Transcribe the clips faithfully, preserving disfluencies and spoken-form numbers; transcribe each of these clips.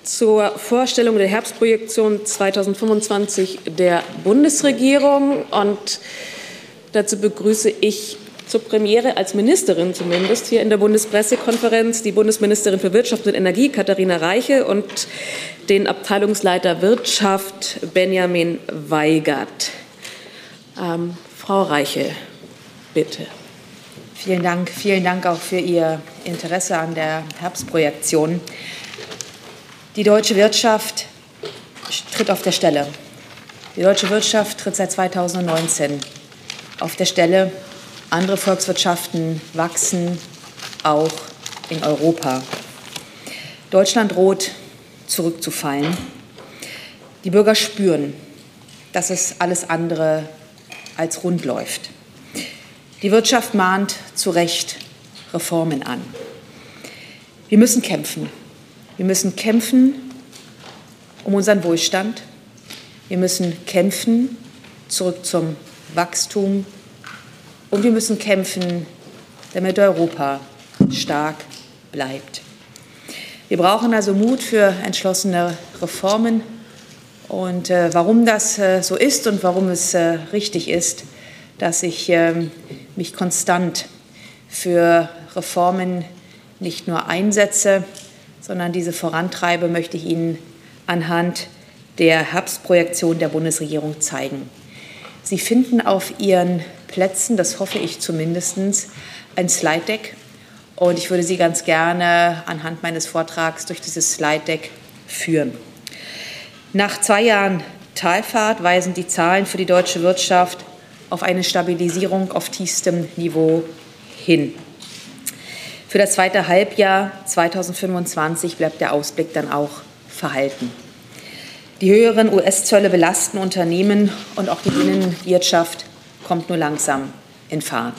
zur Vorstellung der Herbstprojektion zweitausendfünfundzwanzig der Bundesregierung. Und dazu begrüße ich zur Premiere als Ministerin zumindest hier in der Bundespressekonferenz die Bundesministerin für Wirtschaft und Energie, Katharina Reiche, und den Abteilungsleiter Wirtschaft, Benjamin Weigert. Ähm, Frau Reiche, bitte. Vielen Dank. Vielen Dank auch für Ihr Interesse an der Herbstprojektion. Die deutsche Wirtschaft tritt auf der Stelle. Die deutsche Wirtschaft tritt seit zweitausendneunzehn auf der Stelle. Andere Volkswirtschaften wachsen auch in Europa. Deutschland droht zurückzufallen. Die Bürger spüren, dass es alles andere als rund läuft. Die Wirtschaft mahnt zu Recht Reformen an. Wir müssen kämpfen. Wir müssen kämpfen um unseren Wohlstand. Wir müssen kämpfen zurück zum Wachstum. Und wir müssen kämpfen, damit Europa stark bleibt. Wir brauchen also Mut für entschlossene Reformen. Und äh, warum das äh, so ist und warum es äh, richtig ist, dass ich äh, mich konstant für Reformen nicht nur einsetze, sondern diese vorantreibe, möchte ich Ihnen anhand der Herbstprojektion der Bundesregierung zeigen. Sie finden auf Ihren Plätzen, das hoffe ich zumindest, ein Slide-Deck. Und ich würde Sie ganz gerne anhand meines Vortrags durch dieses Slide-Deck führen. Nach zwei Jahren Talfahrt weisen die Zahlen für die deutsche Wirtschaft auf eine Stabilisierung auf tiefstem Niveau hin. Für das zweite Halbjahr zweitausendfünfundzwanzig bleibt der Ausblick dann auch verhalten. Die höheren U S-Zölle belasten Unternehmen und auch die Binnenwirtschaft kommt nur langsam in Fahrt.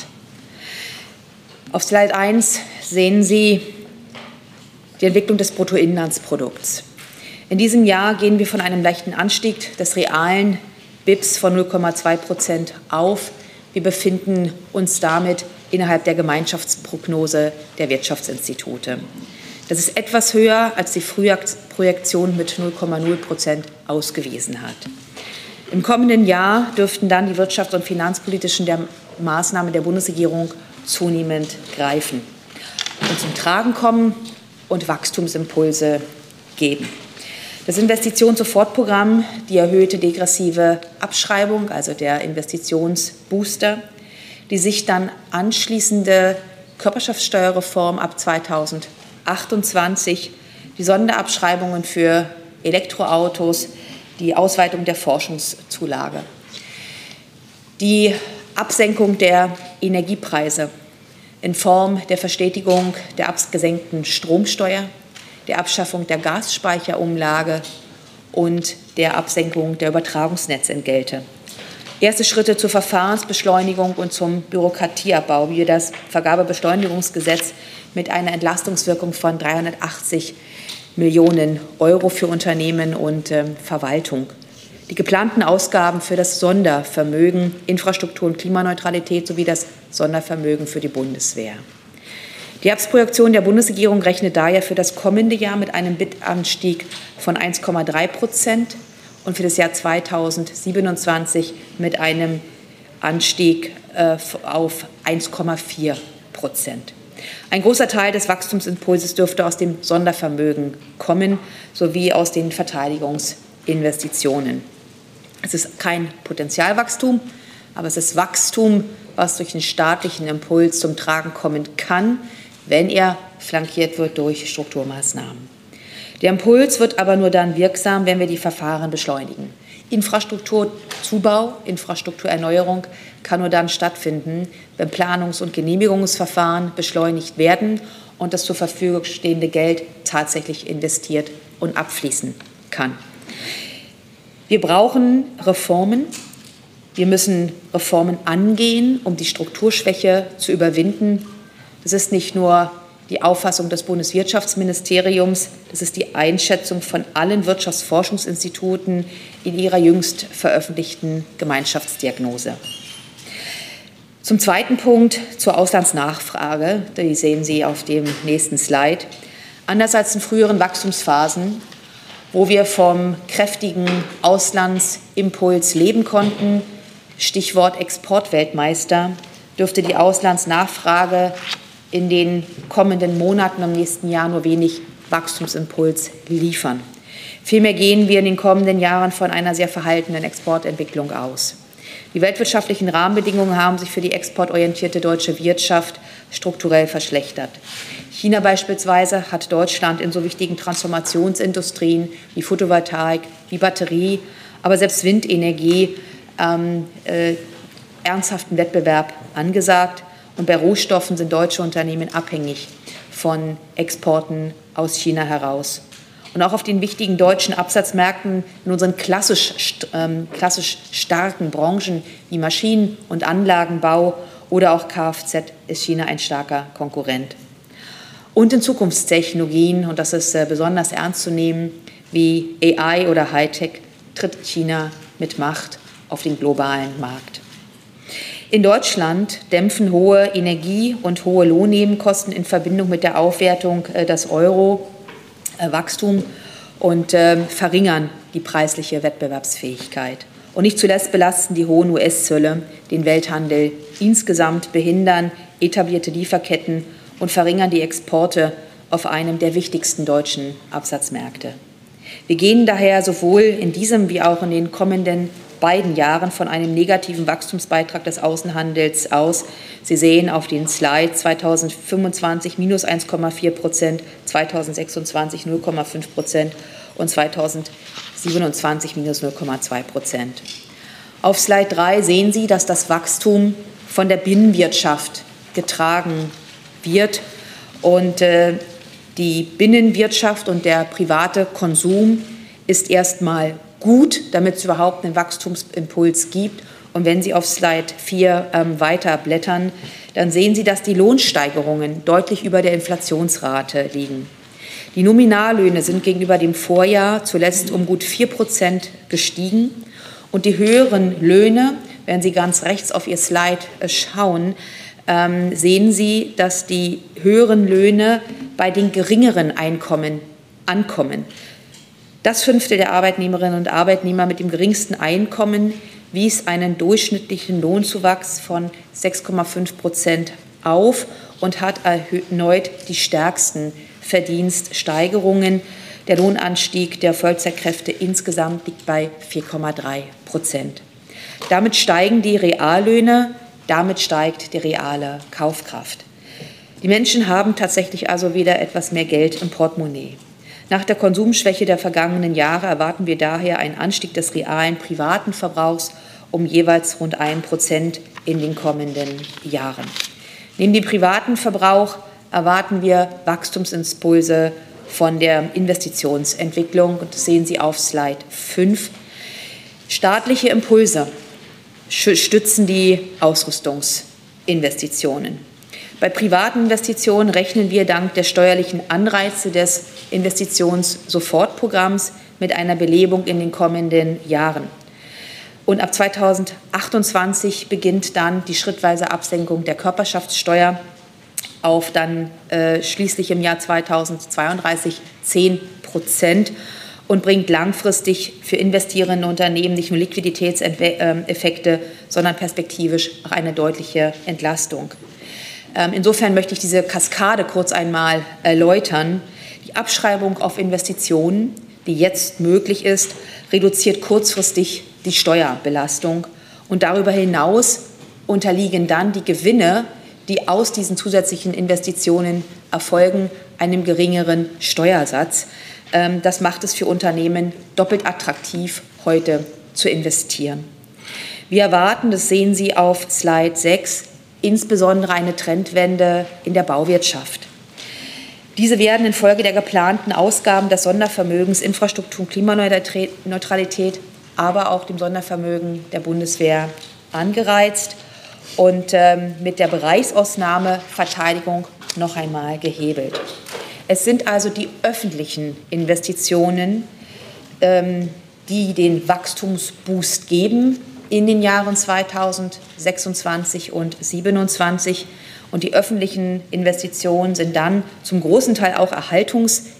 Auf Slide eins sehen Sie die Entwicklung des Bruttoinlandsprodukts. In diesem Jahr gehen wir von einem leichten Anstieg des realen B I P S von null Komma zwei Prozent auf. Wir befinden uns damit innerhalb der Gemeinschaftsprognose der Wirtschaftsinstitute. Das ist etwas höher, als die Frühjahrsprojektion mit null Komma null Prozent ausgewiesen hat. Im kommenden Jahr dürften dann die wirtschafts- und finanzpolitischen der Maßnahmen der Bundesregierung zunehmend greifen und zum Tragen kommen und Wachstumsimpulse geben. Das Investitionssofortprogramm, die erhöhte degressive Abschreibung, also der Investitionsbooster, die sich dann anschließende Körperschaftsteuerreform ab zweitausendachtundzwanzig, die Sonderabschreibungen für Elektroautos, die Ausweitung der Forschungszulage, die Absenkung der Energiepreise in Form der Verstetigung der abgesenkten Stromsteuer, der Abschaffung der Gasspeicherumlage und der Absenkung der Übertragungsnetzentgelte. Erste Schritte zur Verfahrensbeschleunigung und zum Bürokratieabbau, wie wir das Vergabebeschleunigungsgesetz mit einer Entlastungswirkung von dreihundertachtzig Millionen Euro für Unternehmen und äh, Verwaltung. Die geplanten Ausgaben für das Sondervermögen Infrastruktur und Klimaneutralität sowie das Sondervermögen für die Bundeswehr. Die Herbstprojektion der Bundesregierung rechnet daher für das kommende Jahr mit einem B I T-Anstieg von eins Komma drei Prozent und für das Jahr zweitausendsiebenundzwanzig mit einem Anstieg äh, auf eins Komma vier Prozent. Ein großer Teil des Wachstumsimpulses dürfte aus dem Sondervermögen kommen, sowie aus den Verteidigungsinvestitionen. Es ist kein Potenzialwachstum, aber es ist Wachstum, was durch den staatlichen Impuls zum Tragen kommen kann, wenn er flankiert wird durch Strukturmaßnahmen. Der Impuls wird aber nur dann wirksam, wenn wir die Verfahren beschleunigen. Infrastrukturzubau, Infrastrukturerneuerung kann nur dann stattfinden, wenn Planungs- und Genehmigungsverfahren beschleunigt werden und das zur Verfügung stehende Geld tatsächlich investiert und abfließen kann. Wir brauchen Reformen. Wir müssen Reformen angehen, um die Strukturschwäche zu überwinden. Das ist nicht nur die Auffassung des Bundeswirtschaftsministeriums, das ist die Einschätzung von allen Wirtschaftsforschungsinstituten in ihrer jüngst veröffentlichten Gemeinschaftsdiagnose. Zum zweiten Punkt zur Auslandsnachfrage, die sehen Sie auf dem nächsten Slide. Anders als in früheren Wachstumsphasen wo wir vom kräftigen Auslandsimpuls leben konnten, Stichwort Exportweltmeister, dürfte die Auslandsnachfrage in den kommenden Monaten im nächsten Jahr nur wenig Wachstumsimpuls liefern. Vielmehr gehen wir in den kommenden Jahren von einer sehr verhaltenen Exportentwicklung aus. Die weltwirtschaftlichen Rahmenbedingungen haben sich für die exportorientierte deutsche Wirtschaft strukturell verschlechtert. China beispielsweise hat Deutschland in so wichtigen Transformationsindustrien wie Photovoltaik, wie Batterie, aber selbst Windenergie ähm, äh, ernsthaften Wettbewerb angesagt. Und bei Rohstoffen sind deutsche Unternehmen abhängig von Exporten aus China heraus. Und auch auf den wichtigen deutschen Absatzmärkten in unseren klassisch, ähm, klassisch starken Branchen wie Maschinen- und Anlagenbau oder auch Kfz ist China ein starker Konkurrent. Und in Zukunftstechnologien, und das ist äh, besonders ernst zu nehmen, wie A I oder Hightech, tritt China mit Macht auf den globalen Markt. In Deutschland dämpfen hohe Energie- und hohe Lohnnebenkosten in Verbindung mit der Aufwertung äh, des Euro Wachstum und äh, verringern die preisliche Wettbewerbsfähigkeit. Und nicht zuletzt belasten die hohen U S-Zölle den Welthandel insgesamt, behindern etablierte Lieferketten und verringern die Exporte auf einem der wichtigsten deutschen Absatzmärkte. Wir gehen daher sowohl in diesem wie auch in den kommenden beiden Jahren von einem negativen Wachstumsbeitrag des Außenhandels aus. Sie sehen auf den Slide zweitausendfünfundzwanzig minus eins Komma vier Prozent, zweitausendsechsundzwanzig null Komma fünf Prozent und zweitausendsiebenundzwanzig minus null Komma zwei Prozent. Auf Slide drei sehen Sie, dass das Wachstum von der Binnenwirtschaft getragen wird und äh, die Binnenwirtschaft und der private Konsum ist erstmal gut, damit es überhaupt einen Wachstumsimpuls gibt. Und wenn Sie auf Slide vier ähm, weiter blättern, dann sehen Sie, dass die Lohnsteigerungen deutlich über der Inflationsrate liegen. Die Nominallöhne sind gegenüber dem Vorjahr zuletzt um gut vier Prozent gestiegen. Und die höheren Löhne, wenn Sie ganz rechts auf Ihr Slide äh, schauen, ähm, sehen Sie, dass die höheren Löhne bei den geringeren Einkommen ankommen. Das Fünftel der Arbeitnehmerinnen und Arbeitnehmer mit dem geringsten Einkommen wies einen durchschnittlichen Lohnzuwachs von sechs Komma fünf Prozent auf und hat erneut die stärksten Verdienststeigerungen. Der Lohnanstieg der Vollzeitkräfte insgesamt liegt bei vier Komma drei Prozent. Damit steigen die Reallöhne, damit steigt die reale Kaufkraft. Die Menschen haben tatsächlich also wieder etwas mehr Geld im Portemonnaie. Nach der Konsumschwäche der vergangenen Jahre erwarten wir daher einen Anstieg des realen privaten Verbrauchs um jeweils rund ein Prozent in den kommenden Jahren. Neben dem privaten Verbrauch erwarten wir Wachstumsimpulse von der Investitionsentwicklung. Und das sehen Sie auf Slide fünf. Staatliche Impulse stützen die Ausrüstungsinvestitionen. Bei privaten Investitionen rechnen wir dank der steuerlichen Anreize des Investitionssofortprogramms mit einer Belebung in den kommenden Jahren. Und ab zweitausendachtundzwanzig beginnt dann die schrittweise Absenkung der Körperschaftssteuer auf dann äh, schließlich im Jahr zweitausendzweiunddreißig zehn Prozent und bringt langfristig für investierende Unternehmen nicht nur Liquiditätseffekte, sondern perspektivisch auch eine deutliche Entlastung. Insofern möchte ich diese Kaskade kurz einmal erläutern. Die Abschreibung auf Investitionen, die jetzt möglich ist, reduziert kurzfristig die Steuerbelastung. Und darüber hinaus unterliegen dann die Gewinne, die aus diesen zusätzlichen Investitionen erfolgen, einem geringeren Steuersatz. Das macht es für Unternehmen doppelt attraktiv, heute zu investieren. Wir erwarten, das sehen Sie auf Slide sechs, insbesondere eine Trendwende in der Bauwirtschaft. Diese werden infolge der geplanten Ausgaben des Sondervermögens Infrastruktur und Klimaneutralität, aber auch dem Sondervermögen der Bundeswehr angereizt und ähm, mit der Bereichsausnahme Verteidigung noch einmal gehebelt. Es sind also die öffentlichen Investitionen, ähm, die den Wachstumsboost geben in den Jahren zweitausendsechsundzwanzig und zweitausendsiebenundzwanzig. Und die öffentlichen Investitionen sind dann zum großen Teil auch Erhaltungs-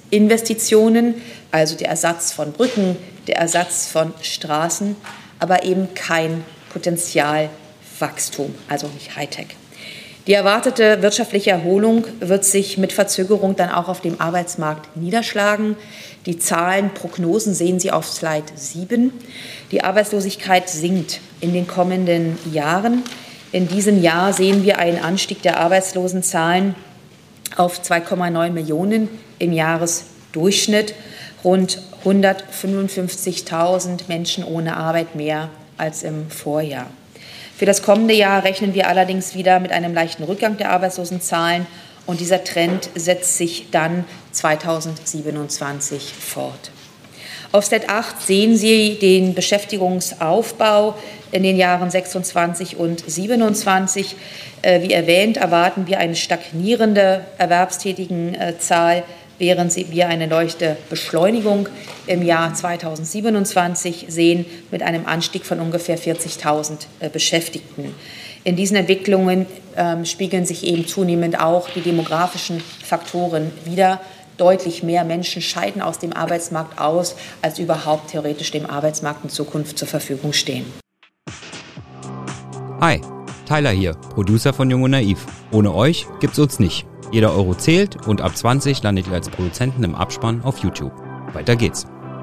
Investitionen, also der Ersatz von Brücken, der Ersatz von Straßen, aber eben kein Potenzialwachstum, also nicht Hightech. Die erwartete wirtschaftliche Erholung wird sich mit Verzögerung dann auch auf dem Arbeitsmarkt niederschlagen. Die Zahlen, Prognosen sehen Sie auf Slide sieben. Die Arbeitslosigkeit sinkt in den kommenden Jahren. In diesem Jahr sehen wir einen Anstieg der Arbeitslosenzahlen auf zwei Komma neun Millionen im Jahresdurchschnitt, rund hundertfünfundfünfzigtausend Menschen ohne Arbeit mehr als im Vorjahr. Für das kommende Jahr rechnen wir allerdings wieder mit einem leichten Rückgang der Arbeitslosenzahlen und dieser Trend setzt sich dann zweitausendsiebenundzwanzig fort. Auf Slide acht sehen Sie den Beschäftigungsaufbau in den Jahren sechsundzwanzig und siebenundzwanzig. Wie erwähnt, erwarten wir eine stagnierende Erwerbstätigenzahl, während wir eine leichte Beschleunigung im Jahr zweitausendsiebenundzwanzig sehen mit einem Anstieg von ungefähr vierzigtausend Beschäftigten. In diesen Entwicklungen äh, spiegeln sich eben zunehmend auch die demografischen Faktoren wider. Deutlich mehr Menschen scheiden aus dem Arbeitsmarkt aus, als überhaupt theoretisch dem Arbeitsmarkt in Zukunft zur Verfügung stehen. Hi, Tyler hier, Producer von Jung und Naiv. Ohne euch gibt's uns nicht. Jeder Euro zählt und ab zwanzig landet ihr als Produzenten im Abspann auf YouTube. Weiter geht's.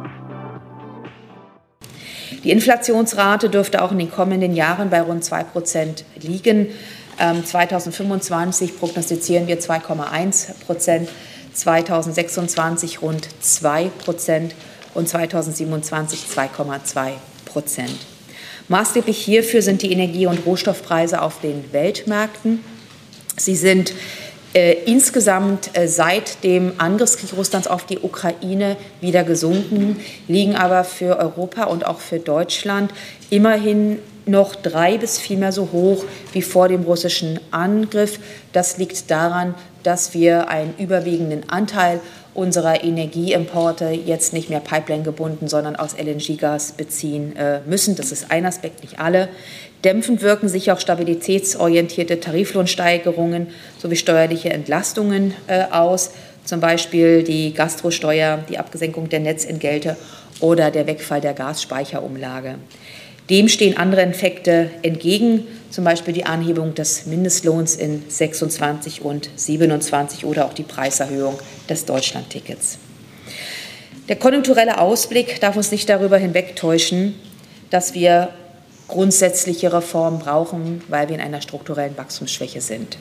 Die Inflationsrate dürfte auch in den kommenden Jahren bei rund zwei Prozent liegen. Ähm, zweitausendfünfundzwanzig prognostizieren wir zwei Komma eins Prozent, zweitausendsechsundzwanzig rund zwei Prozent und zweitausendsiebenundzwanzig zwei Komma zwei Prozent. Maßgeblich hierfür sind die Energie- und Rohstoffpreise auf den Weltmärkten. Sie sind Äh, insgesamt äh, seit dem Angriffskrieg Russlands auf die Ukraine wieder gesunken, liegen aber für Europa und auch für Deutschland immerhin noch drei bis viermal so hoch wie vor dem russischen Angriff. Das liegt daran, dass wir einen überwiegenden Anteil unserer Energieimporte jetzt nicht mehr Pipeline gebunden, sondern aus L N G-Gas beziehen äh, müssen. Das ist ein Aspekt, nicht alle. Dämpfend wirken sich auch stabilitätsorientierte Tariflohnsteigerungen sowie steuerliche Entlastungen äh, aus, zum Beispiel die Gastrosteuer, die Absenkung der Netzentgelte oder der Wegfall der Gasspeicherumlage. Dem stehen andere Effekte entgegen, zum Beispiel die Anhebung des Mindestlohns in sechsundzwanzig und siebenundzwanzig oder auch die Preiserhöhung des Deutschlandtickets. Der konjunkturelle Ausblick darf uns nicht darüber hinwegtäuschen, dass wir grundsätzliche Reformen brauchen, weil wir in einer strukturellen Wachstumsschwäche sind.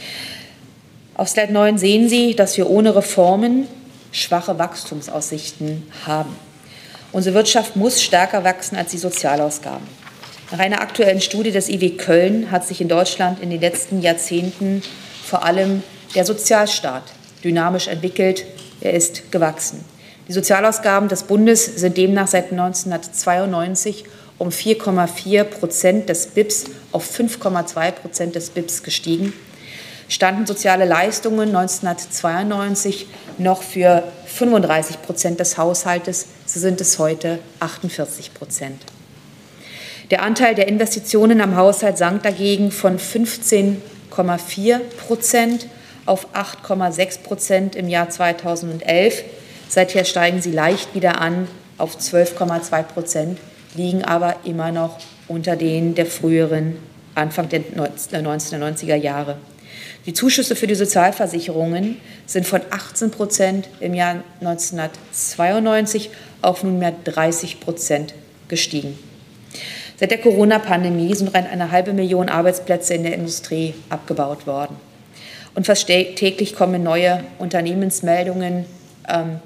Auf Slide neun sehen Sie, dass wir ohne Reformen schwache Wachstumsaussichten haben. Unsere Wirtschaft muss stärker wachsen als die Sozialausgaben. Nach einer aktuellen Studie des I W Köln hat sich in Deutschland in den letzten Jahrzehnten vor allem der Sozialstaat dynamisch entwickelt. Er ist gewachsen. Die Sozialausgaben des Bundes sind demnach seit neunzehnhundertzweiundneunzig um vier Komma vier Prozent des B I Ps auf fünf Komma zwei Prozent des B I Ps gestiegen. Standen soziale Leistungen neunzehnhundertzweiundneunzig noch für fünfunddreißig Prozent des Haushaltes, so sind es heute achtundvierzig Prozent. Der Anteil der Investitionen am Haushalt sank dagegen von fünfzehn Komma vier Prozent auf acht Komma sechs Prozent im Jahr zweitausendelf. Seither steigen sie leicht wieder an auf zwölf Komma zwei Prozent, liegen aber immer noch unter denen der früheren Anfang der neunzehnhundertneunziger Jahre. Die Zuschüsse für die Sozialversicherungen sind von achtzehn Prozent im Jahr neunzehnhundertzweiundneunzig auf nunmehr dreißig Prozent gestiegen. Seit der Corona-Pandemie sind rund eine halbe Million Arbeitsplätze in der Industrie abgebaut worden. Und fast täglich kommen neue Unternehmensmeldungen ähm,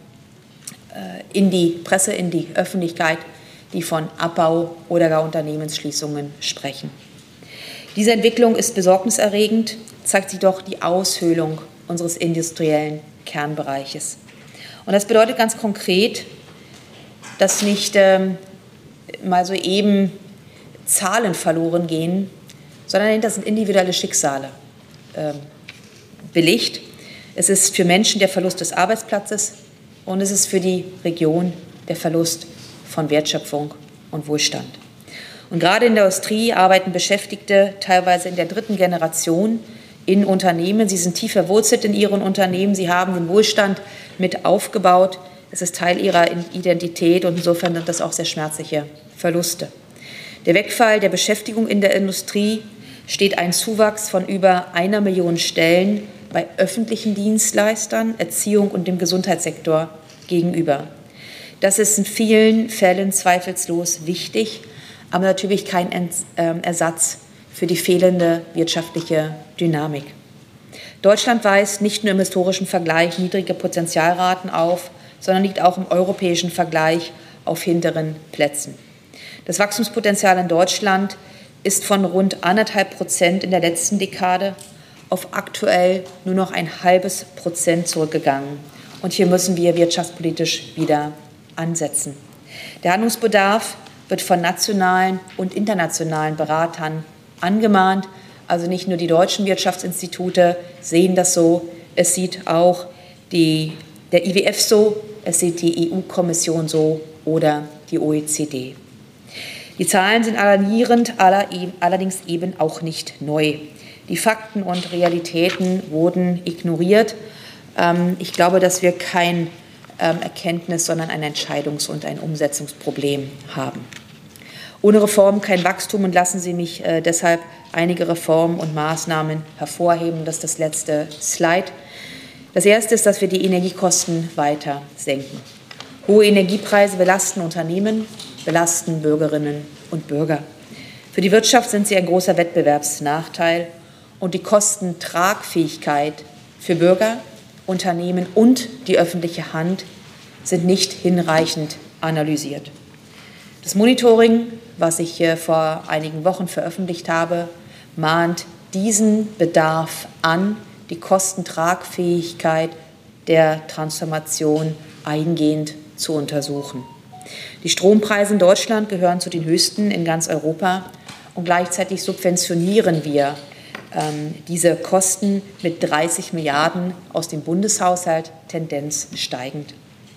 in die Presse, in die Öffentlichkeit, die von Abbau oder gar Unternehmensschließungen sprechen. Diese Entwicklung ist besorgniserregend, zeigt sie doch die Aushöhlung unseres industriellen Kernbereiches. Und das bedeutet ganz konkret, dass nicht ähm, mal so eben Zahlen verloren gehen, sondern das sind individuelle Schicksale ähm, belegt. Es ist für Menschen der Verlust des Arbeitsplatzes und es ist für die Region der Verlust von Wertschöpfung und Wohlstand. Und gerade in der Industrie arbeiten Beschäftigte teilweise in der dritten Generation in Unternehmen. Sie sind tief verwurzelt in ihren Unternehmen. Sie haben den Wohlstand mit aufgebaut. Es ist Teil ihrer Identität und insofern sind das auch sehr schmerzliche Verluste. Der Wegfall der Beschäftigung in der Industrie steht ein Zuwachs von über einer Million Stellen bei öffentlichen Dienstleistern, Erziehung und dem Gesundheitssektor gegenüber. Das ist in vielen Fällen zweifellos wichtig, aber natürlich kein Ersatz für die fehlende wirtschaftliche Dynamik. Deutschland weist nicht nur im historischen Vergleich niedrige Potentialraten auf, sondern liegt auch im europäischen Vergleich auf hinteren Plätzen. Das Wachstumspotenzial in Deutschland ist von rund anderthalb Prozent in der letzten Dekade auf aktuell nur noch ein halbes Prozent zurückgegangen. Und hier müssen wir wirtschaftspolitisch wieder ansetzen. Der Handlungsbedarf wird von nationalen und internationalen Beratern angemahnt. Also nicht nur die deutschen Wirtschaftsinstitute sehen das so, es sieht auch die, der I W F so, es sieht die E U-Kommission so oder die O E C D. Die Zahlen sind alarmierend, allerdings eben auch nicht neu. Die Fakten und Realitäten wurden ignoriert. Ich glaube, dass wir kein Erkenntnis, sondern ein Entscheidungs- und ein Umsetzungsproblem haben. Ohne Reform kein Wachstum und lassen Sie mich deshalb einige Reformen und Maßnahmen hervorheben. Das ist das letzte Slide. Das erste ist, dass wir die Energiekosten weiter senken. Hohe Energiepreise belasten Unternehmen, belasten Bürgerinnen und Bürger. Für die Wirtschaft sind sie ein großer Wettbewerbsnachteil und die Kostentragfähigkeit für Bürger, Unternehmen und die öffentliche Hand sind nicht hinreichend analysiert. Das Monitoring, was ich vor einigen Wochen veröffentlicht habe, mahnt diesen Bedarf an, die Kostentragfähigkeit der Transformation eingehend zu untersuchen. Die Strompreise in Deutschland gehören zu den höchsten in ganz Europa und gleichzeitig subventionieren wir ähm, diese Kosten mit dreißig Milliarden aus dem Bundeshaushalt, Tendenz steigend.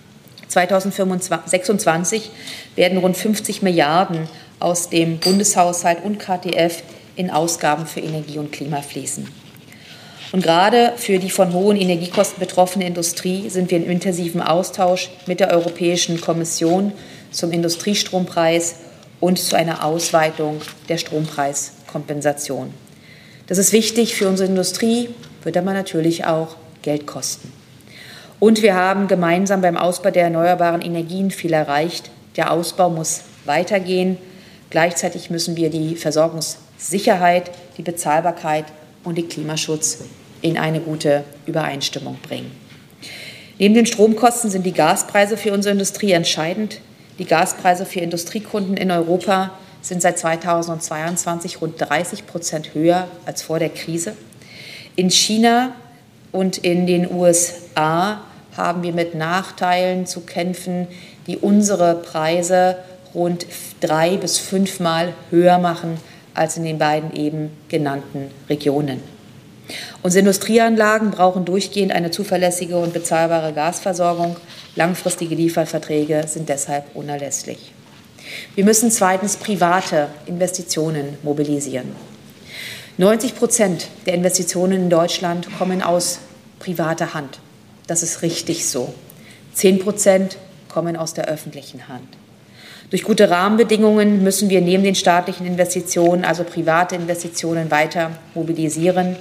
zweitausendsechsundzwanzig werden rund fünfzig Milliarden aus dem Bundeshaushalt und K T F in Ausgaben für Energie und Klima fließen. Und gerade für die von hohen Energiekosten betroffene Industrie sind wir im intensiven Austausch mit der Europäischen Kommission zum Industriestrompreis und zu einer Ausweitung der Strompreiskompensation. Das ist wichtig für unsere Industrie, wird aber natürlich auch Geld kosten. Und wir haben gemeinsam beim Ausbau der erneuerbaren Energien viel erreicht. Der Ausbau muss weitergehen. Gleichzeitig müssen wir die Versorgungssicherheit, die Bezahlbarkeit und den Klimaschutz in eine gute Übereinstimmung bringen. Neben den Stromkosten sind die Gaspreise für unsere Industrie entscheidend. Die Gaspreise für Industriekunden in Europa sind seit zweitausendzweiundzwanzig rund dreißig Prozent höher als vor der Krise. In China und in den U S A haben wir mit Nachteilen zu kämpfen, die unsere Preise rund drei bis fünfmal höher machen als in den beiden eben genannten Regionen. Unsere Industrieanlagen brauchen durchgehend eine zuverlässige und bezahlbare Gasversorgung. Langfristige Lieferverträge sind deshalb unerlässlich. Wir müssen zweitens private Investitionen mobilisieren. neunzig Prozent der Investitionen in Deutschland kommen aus privater Hand. Das ist richtig so. zehn Prozent kommen aus der öffentlichen Hand. Durch gute Rahmenbedingungen müssen wir neben den staatlichen Investitionen, also private Investitionen, weiter mobilisieren,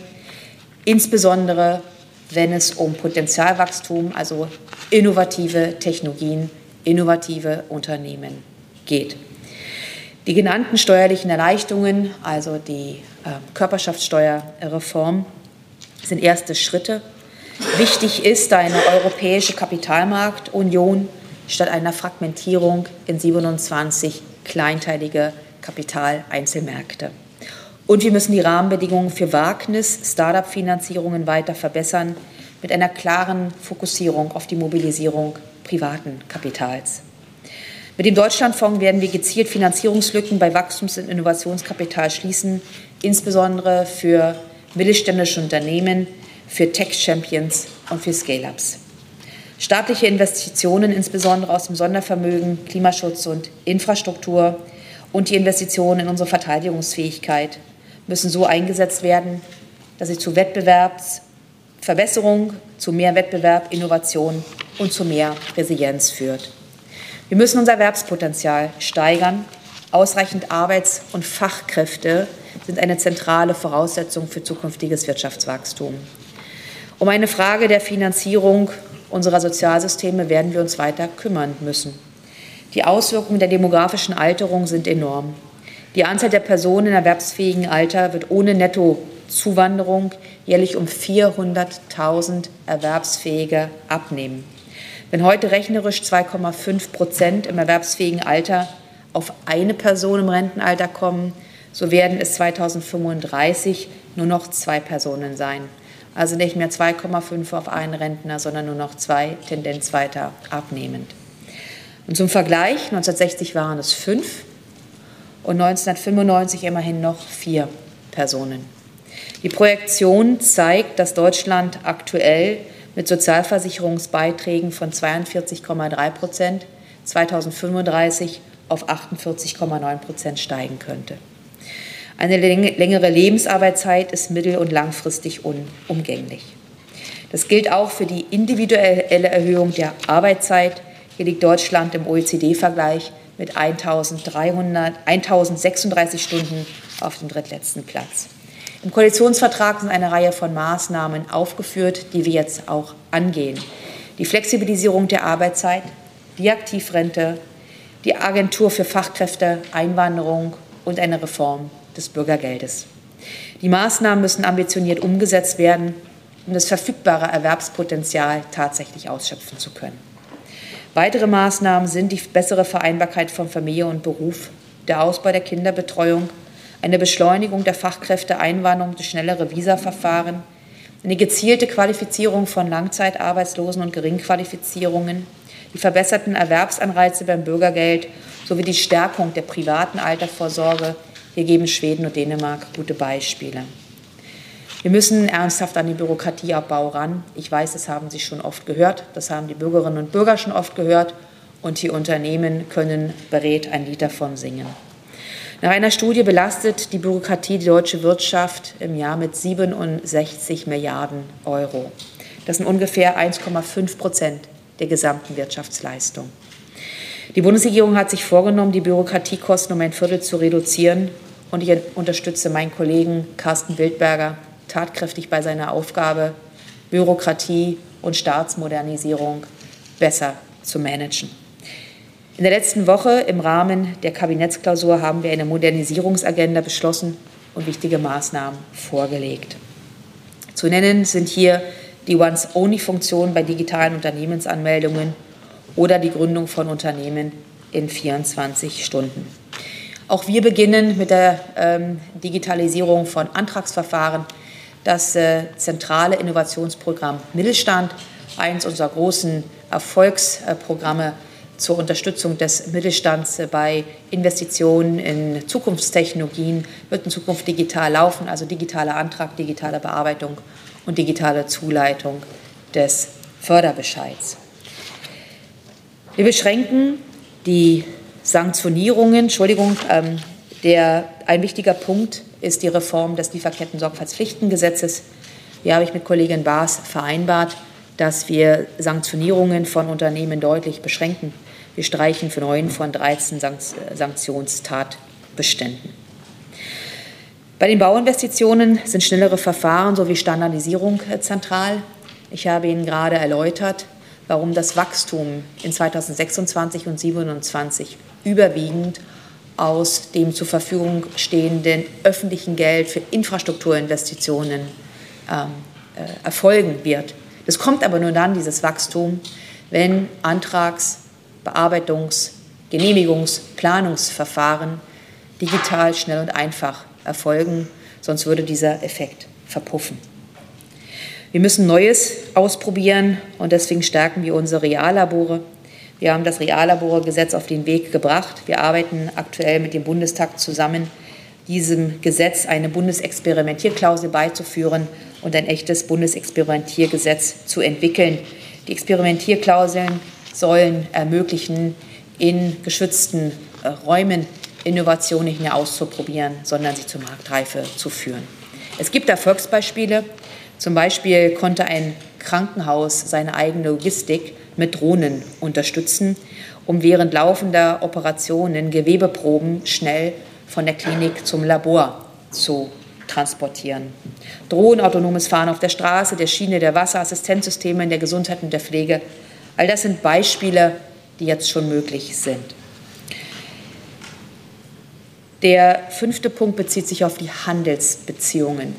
insbesondere wenn es um Potenzialwachstum, also innovative Technologien, innovative Unternehmen geht. Die genannten steuerlichen Erleichterungen, also die äh, Körperschaftssteuerreform, sind erste Schritte. Wichtig ist eine europäische Kapitalmarktunion statt einer Fragmentierung in siebenundzwanzig kleinteilige Kapitaleinzelmärkte. Und wir müssen die Rahmenbedingungen für Wagnis-Start-up-Finanzierungen weiter verbessern, mit einer klaren Fokussierung auf die Mobilisierung privaten Kapitals. Mit dem Deutschlandfonds werden wir gezielt Finanzierungslücken bei Wachstums- und Innovationskapital schließen, insbesondere für mittelständische Unternehmen, für Tech-Champions und für Scale-ups. Staatliche Investitionen, insbesondere aus dem Sondervermögen, Klimaschutz und Infrastruktur und die Investitionen in unsere Verteidigungsfähigkeit müssen so eingesetzt werden, dass sie zu Wettbewerbsverbesserung, zu mehr Wettbewerb, Innovation und zu mehr Resilienz führt. Wir müssen unser Erwerbspotenzial steigern. Ausreichend Arbeits- und Fachkräfte sind eine zentrale Voraussetzung für zukünftiges Wirtschaftswachstum. Um eine Frage der Finanzierung unserer Sozialsysteme werden wir uns weiter kümmern müssen. Die Auswirkungen der demografischen Alterung sind enorm. Die Anzahl der Personen im erwerbsfähigen Alter wird ohne Nettozuwanderung jährlich um vierhunderttausend Erwerbsfähige abnehmen. Wenn heute rechnerisch zwei Komma fünf Prozent im erwerbsfähigen Alter auf eine Person im Rentenalter kommen, so werden es zweitausendfünfunddreißig nur noch zwei Personen sein. Also nicht mehr zwei Komma fünf auf einen Rentner, sondern nur noch zwei, Tendenz weiter abnehmend. Und zum Vergleich, neunzehnhundertsechzig waren es fünf und neunzehnhundertfünfundneunzig immerhin noch vier Personen. Die Projektion zeigt, dass Deutschland aktuell mit Sozialversicherungsbeiträgen von zweiundvierzig Komma drei Prozent zweitausendfünfunddreißig auf achtundvierzig Komma neun Prozent steigen könnte. Eine längere Lebensarbeitszeit ist mittel- und langfristig unumgänglich. Das gilt auch für die individuelle Erhöhung der Arbeitszeit. Hier liegt Deutschland im O E C D-Vergleich mit eintausendsechsunddreißig Stunden auf dem drittletzten Platz. Im Koalitionsvertrag sind eine Reihe von Maßnahmen aufgeführt, die wir jetzt auch angehen. Die Flexibilisierung der Arbeitszeit, die Aktivrente, die Agentur für Fachkräfteeinwanderung und eine Reform des Bürgergeldes. Die Maßnahmen müssen ambitioniert umgesetzt werden, um das verfügbare Erwerbspotenzial tatsächlich ausschöpfen zu können. Weitere Maßnahmen sind die bessere Vereinbarkeit von Familie und Beruf, der Ausbau der Kinderbetreuung, eine Beschleunigung der Fachkräfteeinwanderung durch schnellere Visaverfahren, eine gezielte Qualifizierung von Langzeitarbeitslosen und Geringqualifizierungen, die verbesserten Erwerbsanreize beim Bürgergeld sowie die Stärkung der privaten Altersvorsorge. Hier geben Schweden und Dänemark gute Beispiele. Wir müssen ernsthaft an den Bürokratieabbau ran. Ich weiß, das haben Sie schon oft gehört, das haben die Bürgerinnen und Bürger schon oft gehört und die Unternehmen können beredt ein Lied davon singen. Nach einer Studie belastet die Bürokratie die deutsche Wirtschaft im Jahr mit siebenundsechzig Milliarden Euro. Das sind ungefähr eins Komma fünf Prozent der gesamten Wirtschaftsleistung. Die Bundesregierung hat sich vorgenommen, die Bürokratiekosten um ein Viertel zu reduzieren. Und ich unterstütze meinen Kollegen Carsten Wildberger tatkräftig bei seiner Aufgabe, Bürokratie und Staatsmodernisierung besser zu managen. In der letzten Woche im Rahmen der Kabinettsklausur haben wir eine Modernisierungsagenda beschlossen und wichtige Maßnahmen vorgelegt. Zu nennen sind hier die Once-Only-Funktion bei digitalen Unternehmensanmeldungen oder die Gründung von Unternehmen in vierundzwanzig Stunden. Auch wir beginnen mit der ähm, Digitalisierung von Antragsverfahren. Das äh, zentrale Innovationsprogramm Mittelstand, eines unserer großen Erfolgsprogramme zur Unterstützung des Mittelstands bei Investitionen in Zukunftstechnologien, wird in Zukunft digital laufen, also digitaler Antrag, digitale Bearbeitung und digitale Zuleitung des Förderbescheids. Wir beschränken die Sanktionierungen, Entschuldigung, ähm, der, ein wichtiger Punkt ist die Reform des Lieferketten-Sorgfaltspflichtengesetzes. Hier habe ich mit Kollegin Baas vereinbart, dass wir Sanktionierungen von Unternehmen deutlich beschränken. Wir streichen für neun von dreizehn Sanktionstatbeständen. Bei den Bauinvestitionen sind schnellere Verfahren sowie Standardisierung zentral. Ich habe Ihnen gerade erläutert, warum das Wachstum in zweitausendsechsundzwanzig und zweitausendsiebenundzwanzig überwiegend aus dem zur Verfügung stehenden öffentlichen Geld für Infrastrukturinvestitionen ähm, äh, erfolgen wird. Das kommt aber nur dann, dieses Wachstum, wenn Antrags-, Bearbeitungs-, Genehmigungs-, Planungsverfahren digital, schnell und einfach erfolgen, sonst würde dieser Effekt verpuffen. Wir müssen Neues ausprobieren und deswegen stärken wir unsere Reallabore. Wir haben das Reallaborgesetz auf den Weg gebracht. Wir arbeiten aktuell mit dem Bundestag zusammen, diesem Gesetz eine Bundesexperimentierklausel beizuführen und ein echtes Bundesexperimentiergesetz zu entwickeln. Die Experimentierklauseln sollen ermöglichen, in geschützten Räumen Innovationen nicht mehr auszuprobieren, sondern sie zur Marktreife zu führen. Es gibt Erfolgsbeispiele. Zum Beispiel konnte ein Krankenhaus seine eigene Logistik mit Drohnen unterstützen, um während laufender Operationen Gewebeproben schnell von der Klinik zum Labor zu transportieren. Drohnen, autonomes Fahren auf der Straße, der Schiene, der Wasserassistenzsysteme in der Gesundheit und der Pflege, all das sind Beispiele, die jetzt schon möglich sind. Der fünfte Punkt bezieht sich auf die Handelsbeziehungen.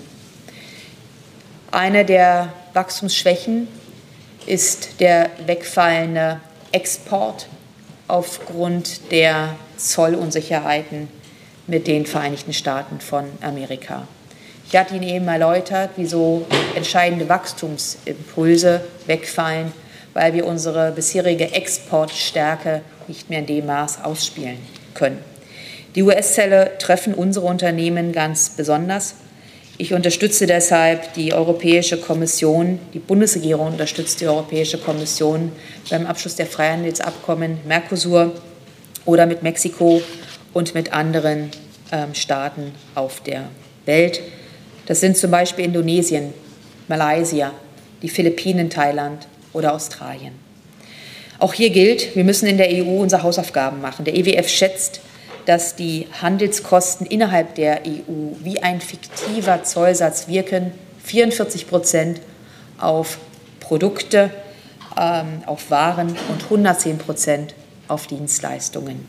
Eine der Wachstumsschwächen ist der wegfallende Export aufgrund der Zollunsicherheiten mit den Vereinigten Staaten von Amerika. Ich hatte Ihnen eben erläutert, wieso entscheidende Wachstumsimpulse wegfallen, weil wir unsere bisherige Exportstärke nicht mehr in dem Maß ausspielen können. Die U S-Zölle treffen unsere Unternehmen ganz besonders. Ich unterstütze deshalb die Europäische Kommission, die Bundesregierung unterstützt die Europäische Kommission beim Abschluss der Freihandelsabkommen Mercosur oder mit Mexiko und mit anderen ähm, Staaten auf der Welt. Das sind zum Beispiel Indonesien, Malaysia, die Philippinen, Thailand oder Australien. Auch hier gilt, wir müssen in der E U unsere Hausaufgaben machen. Der E W F schätzt, dass die Handelskosten innerhalb der E U wie ein fiktiver Zollsatz wirken, vierundvierzig Prozent auf Produkte, ähm, auf Waren und hundertzehn Prozent auf Dienstleistungen.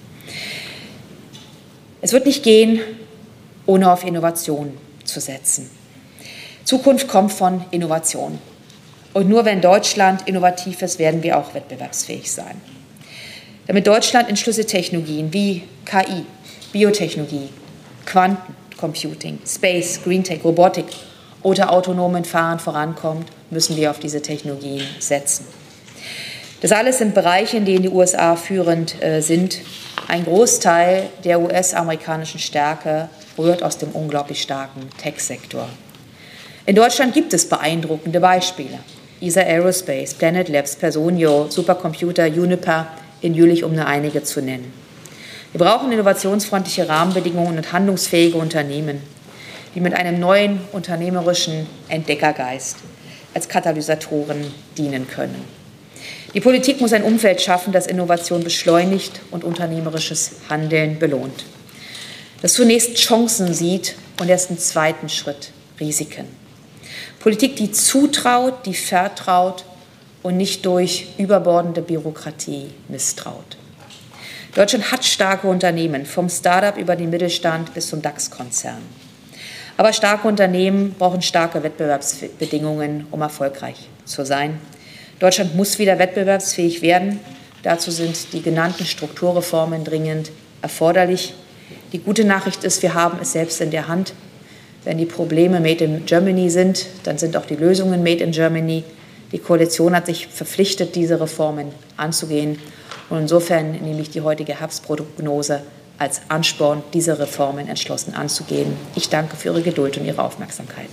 Es wird nicht gehen, ohne auf Innovation zu setzen. Zukunft kommt von Innovation. Und nur wenn Deutschland innovativ ist, werden wir auch wettbewerbsfähig sein. Damit Deutschland in Schlüsseltechnologien wie K I, Biotechnologie, Quantencomputing, Space, Greentech, Robotik oder autonomen Fahren vorankommt, müssen wir auf diese Technologien setzen. Das alles sind Bereiche, in denen die U S A führend äh, sind. Ein Großteil der U S-amerikanischen Stärke rührt aus dem unglaublich starken Tech-Sektor. In Deutschland gibt es beeindruckende Beispiele. E S A Aerospace, Planet Labs, Personio, Supercomputer, Uniper, in Jülich, um nur einige zu nennen. Wir brauchen innovationsfreundliche Rahmenbedingungen und handlungsfähige Unternehmen, die mit einem neuen unternehmerischen Entdeckergeist als Katalysatoren dienen können. Die Politik muss ein Umfeld schaffen, das Innovation beschleunigt und unternehmerisches Handeln belohnt, das zunächst Chancen sieht und erst im zweiten Schritt Risiken. Politik, die zutraut, die vertraut und nicht durch überbordende Bürokratie misstraut. Deutschland hat starke Unternehmen, vom Start-up über den Mittelstand bis zum DAX-Konzern. Aber starke Unternehmen brauchen starke Wettbewerbsbedingungen, um erfolgreich zu sein. Deutschland muss wieder wettbewerbsfähig werden. Dazu sind die genannten Strukturreformen dringend erforderlich. Die gute Nachricht ist, wir haben es selbst in der Hand. Wenn die Probleme made in Germany sind, dann sind auch die Lösungen made in Germany. Die Koalition hat sich verpflichtet, diese Reformen anzugehen. Und insofern nehme ich die heutige Herbstprognose als Ansporn, diese Reformen entschlossen anzugehen. Ich danke für Ihre Geduld und Ihre Aufmerksamkeit.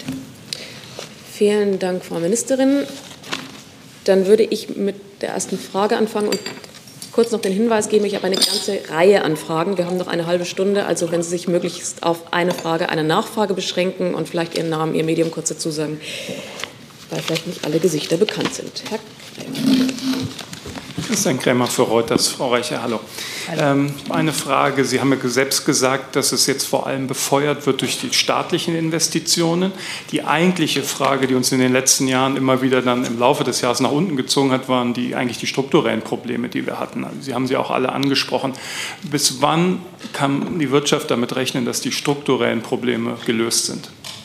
Vielen Dank, Frau Ministerin. Dann würde ich mit der ersten Frage anfangen und kurz noch den Hinweis geben, ich habe eine ganze Reihe an Fragen. Wir haben noch eine halbe Stunde, also wenn Sie sich möglichst auf eine Frage, eine Nachfrage beschränken und vielleicht Ihren Namen, Ihr Medium kurz dazu sagen, weil vielleicht nicht alle Gesichter bekannt sind. Herr Krämer. Christian Krämer für Reuters. Frau Reiche, hallo. hallo. Ähm, eine Frage. Sie haben ja selbst gesagt, dass es jetzt vor allem befeuert wird durch die staatlichen Investitionen. Die eigentliche Frage, die uns in den letzten Jahren immer wieder dann im Laufe des Jahres nach unten gezogen hat, waren die, eigentlich die strukturellen Probleme, die wir hatten. Also Sie haben sie auch alle angesprochen. Bis wann kann die Wirtschaft damit rechnen, dass die strukturellen Probleme gelöst sind?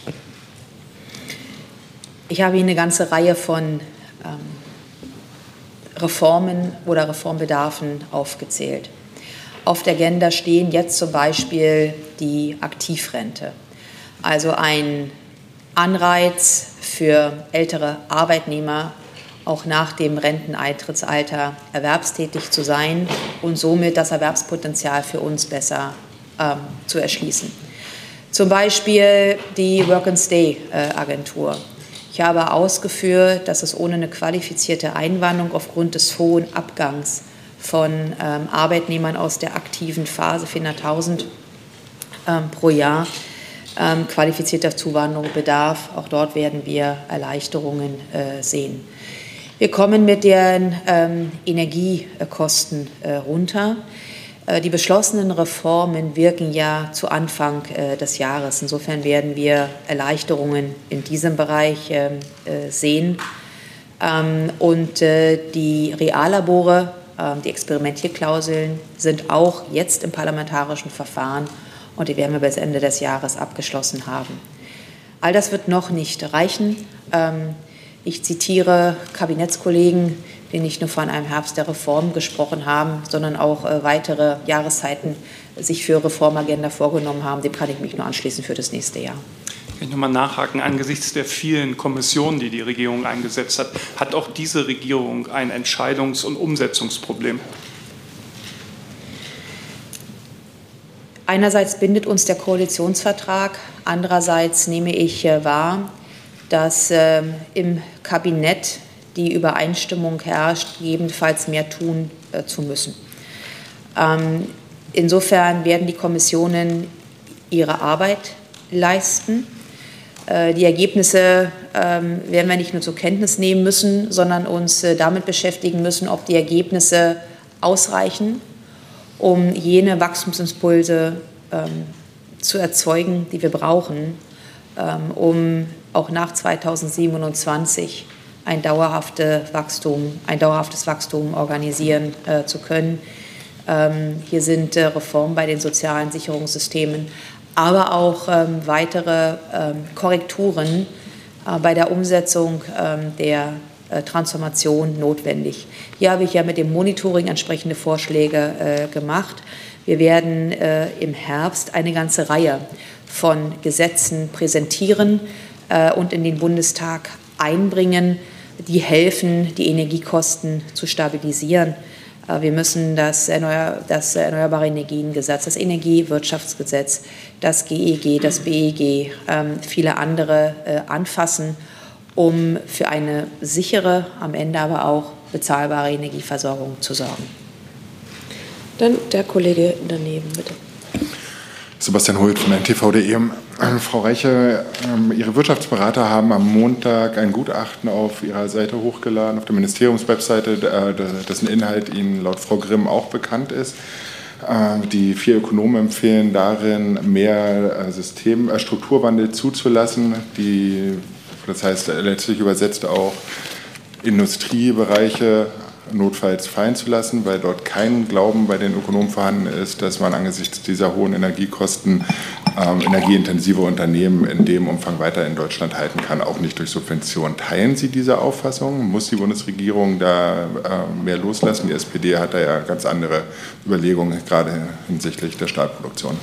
Ich habe Ihnen eine ganze Reihe von ähm, Reformen oder Reformbedarfen aufgezählt. Auf der Agenda stehen jetzt zum Beispiel die Aktivrente, also ein Anreiz für ältere Arbeitnehmer, auch nach dem Renteneintrittsalter erwerbstätig zu sein und somit das Erwerbspotenzial für uns besser ähm, zu erschließen. Zum Beispiel die Work-and-Stay-Agentur. Ich habe ausgeführt, dass es ohne eine qualifizierte Einwanderung aufgrund des hohen Abgangs von ähm, Arbeitnehmern aus der aktiven Phase, vierhunderttausend ähm, pro Jahr, ähm, qualifizierter Zuwanderung bedarf. Auch dort werden wir Erleichterungen äh, sehen. Wir kommen mit den ähm, Energiekosten äh, runter. Äh, die beschlossenen Reformen wirken ja zu Anfang äh, des Jahres. Insofern werden wir Erleichterungen in diesem Bereich äh, äh, sehen. Ähm, und äh, die Reallabore, äh, die Experimentierklauseln sind auch jetzt im parlamentarischen Verfahren und die werden wir bis Ende des Jahres abgeschlossen haben. All das wird noch nicht reichen. Ähm, ich zitiere Kabinettskollegen, die nicht nur von einem Herbst der Reform gesprochen haben, sondern auch äh, weitere Jahreszeiten sich für Reformagenda vorgenommen haben. Dem kann ich mich nur anschließen für das nächste Jahr. Kann ich noch mal nachhaken, angesichts der vielen Kommissionen, die die Regierung eingesetzt hat, hat auch diese Regierung ein Entscheidungs- und Umsetzungsproblem? Einerseits bindet uns der Koalitionsvertrag, andererseits nehme ich wahr, dass äh, im Kabinett die Übereinstimmung herrscht, gegebenenfalls mehr tun äh, zu müssen. Ähm, insofern werden die Kommissionen ihre Arbeit leisten. Äh, die Ergebnisse äh, werden wir nicht nur zur Kenntnis nehmen müssen, sondern uns äh, damit beschäftigen müssen, ob die Ergebnisse ausreichen, um jene Wachstumsimpulse ähm, zu erzeugen, die wir brauchen, ähm, um auch nach zweitausendsiebenundzwanzig ein, dauerhafte Wachstum, ein dauerhaftes Wachstum organisieren äh, zu können. Ähm, hier sind äh, Reformen bei den sozialen Sicherungssystemen, aber auch ähm, weitere ähm, Korrekturen äh, bei der Umsetzung ähm, der äh, Transformation notwendig. Hier habe ich ja mit dem Monitoring entsprechende Vorschläge äh, gemacht. Wir werden äh, im Herbst eine ganze Reihe von Gesetzen präsentieren äh, und in den Bundestag einbringen, die helfen, die Energiekosten zu stabilisieren. Äh, wir müssen das, Erneuer-, das Erneuerbare Energiengesetz, das Energiewirtschaftsgesetz, das G E G, das B E G, äh, viele andere äh, anfassen, um für eine sichere, am Ende aber auch bezahlbare Energieversorgung zu sorgen. Dann der Kollege daneben, bitte. Sebastian Hult von N T V punkt de. Frau Reiche, Ihre Wirtschaftsberater haben am Montag ein Gutachten auf Ihrer Seite hochgeladen, auf der Ministeriumswebseite, dessen Inhalt Ihnen laut Frau Grimm auch bekannt ist. Die vier Ökonomen empfehlen darin, mehr System, Strukturwandel zuzulassen, die, das heißt letztlich übersetzt auch Industriebereiche notfalls fallen zu lassen, weil dort kein Glauben bei den Ökonomen vorhanden ist, dass man angesichts dieser hohen Energiekosten ähm, energieintensive Unternehmen in dem Umfang weiter in Deutschland halten kann, auch nicht durch Subventionen. Teilen Sie diese Auffassung? Muss die Bundesregierung da äh, mehr loslassen? Die S P D hat da ja ganz andere Überlegungen, gerade hinsichtlich der Stahlproduktion.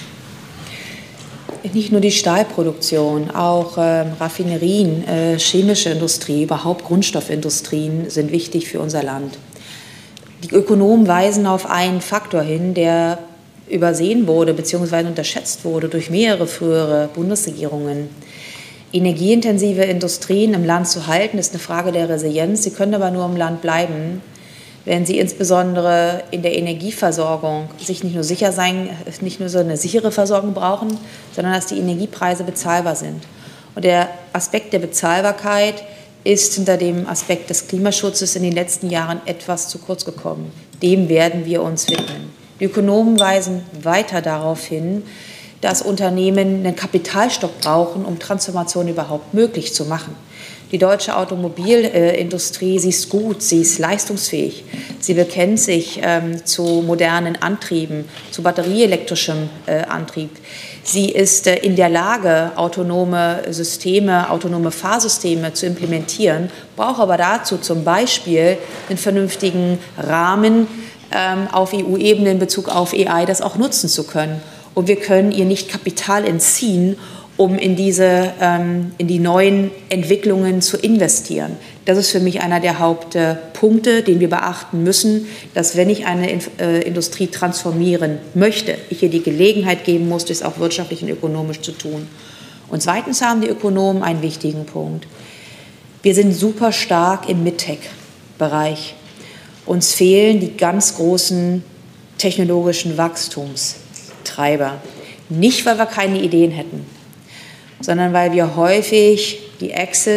Nicht nur die Stahlproduktion, auch äh, Raffinerien, äh, chemische Industrie, überhaupt Grundstoffindustrien sind wichtig für unser Land. Die Ökonomen weisen auf einen Faktor hin, der übersehen wurde bzw. unterschätzt wurde durch mehrere frühere Bundesregierungen. Energieintensive Industrien im Land zu halten, ist eine Frage der Resilienz. Sie können aber nur im Land bleiben, wenn sie insbesondere in der Energieversorgung sich nicht nur sicher sein, nicht nur so eine sichere Versorgung brauchen, sondern dass die Energiepreise bezahlbar sind. Und der Aspekt der Bezahlbarkeit ist hinter dem Aspekt des Klimaschutzes in den letzten Jahren etwas zu kurz gekommen. Dem werden wir uns widmen. Die Ökonomen weisen weiter darauf hin, dass Unternehmen einen Kapitalstock brauchen, um Transformation überhaupt möglich zu machen. Die deutsche Automobilindustrie, sie ist gut, sie ist leistungsfähig, sie bekennt sich ähm, zu modernen Antrieben, zu batterieelektrischem äh, Antrieb. Sie ist äh, in der Lage, autonome Systeme, autonome Fahrsysteme zu implementieren, braucht aber dazu zum Beispiel einen vernünftigen Rahmen ähm, auf E U-Ebene in Bezug auf A I, das auch nutzen zu können. Und wir können ihr nicht Kapital entziehen, um in diese, ähm, in die neuen Entwicklungen zu investieren. Das ist für mich einer der Hauptpunkte, den wir beachten müssen, dass wenn ich eine äh, Industrie transformieren möchte, ich ihr die Gelegenheit geben muss, das auch wirtschaftlich und ökonomisch zu tun. Und zweitens haben die Ökonomen einen wichtigen Punkt. Wir sind super stark im Mid-Tech-Bereich. Uns fehlen die ganz großen technologischen Wachstumstreiber. Nicht, weil wir keine Ideen hätten, sondern weil wir häufig die Exits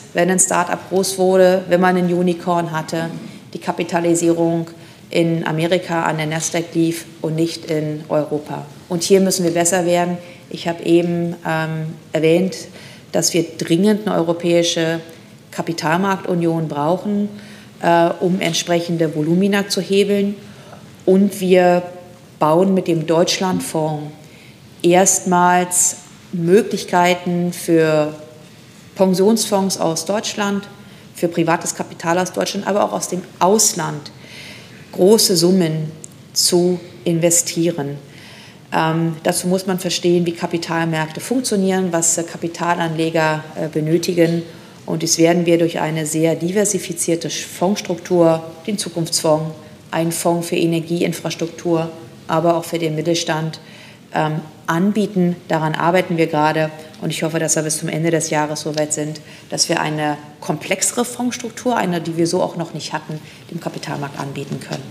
wenn ein Start-up groß wurde, wenn man ein Unicorn hatte, die Kapitalisierung in Amerika an der Nasdaq lief und nicht in Europa. Und hier müssen wir besser werden. Ich habe eben ähm, erwähnt, dass wir dringend eine europäische Kapitalmarktunion brauchen, äh, um entsprechende Volumina zu hebeln. Und wir bauen mit dem Deutschlandfonds erstmals Möglichkeiten für Pensionsfonds aus Deutschland, für privates Kapital aus Deutschland, aber auch aus dem Ausland große Summen zu investieren. Ähm, dazu muss man verstehen, wie Kapitalmärkte funktionieren, was äh, Kapitalanleger äh, benötigen. Und das werden wir durch eine sehr diversifizierte Fondsstruktur, den Zukunftsfonds, einen Fonds für Energieinfrastruktur, aber auch für den Mittelstand ähm, anbieten. Daran arbeiten wir gerade und ich hoffe, dass wir bis zum Ende des Jahres so weit sind, dass wir eine komplexere Fondsstruktur, eine, die wir so auch noch nicht hatten, dem Kapitalmarkt anbieten können.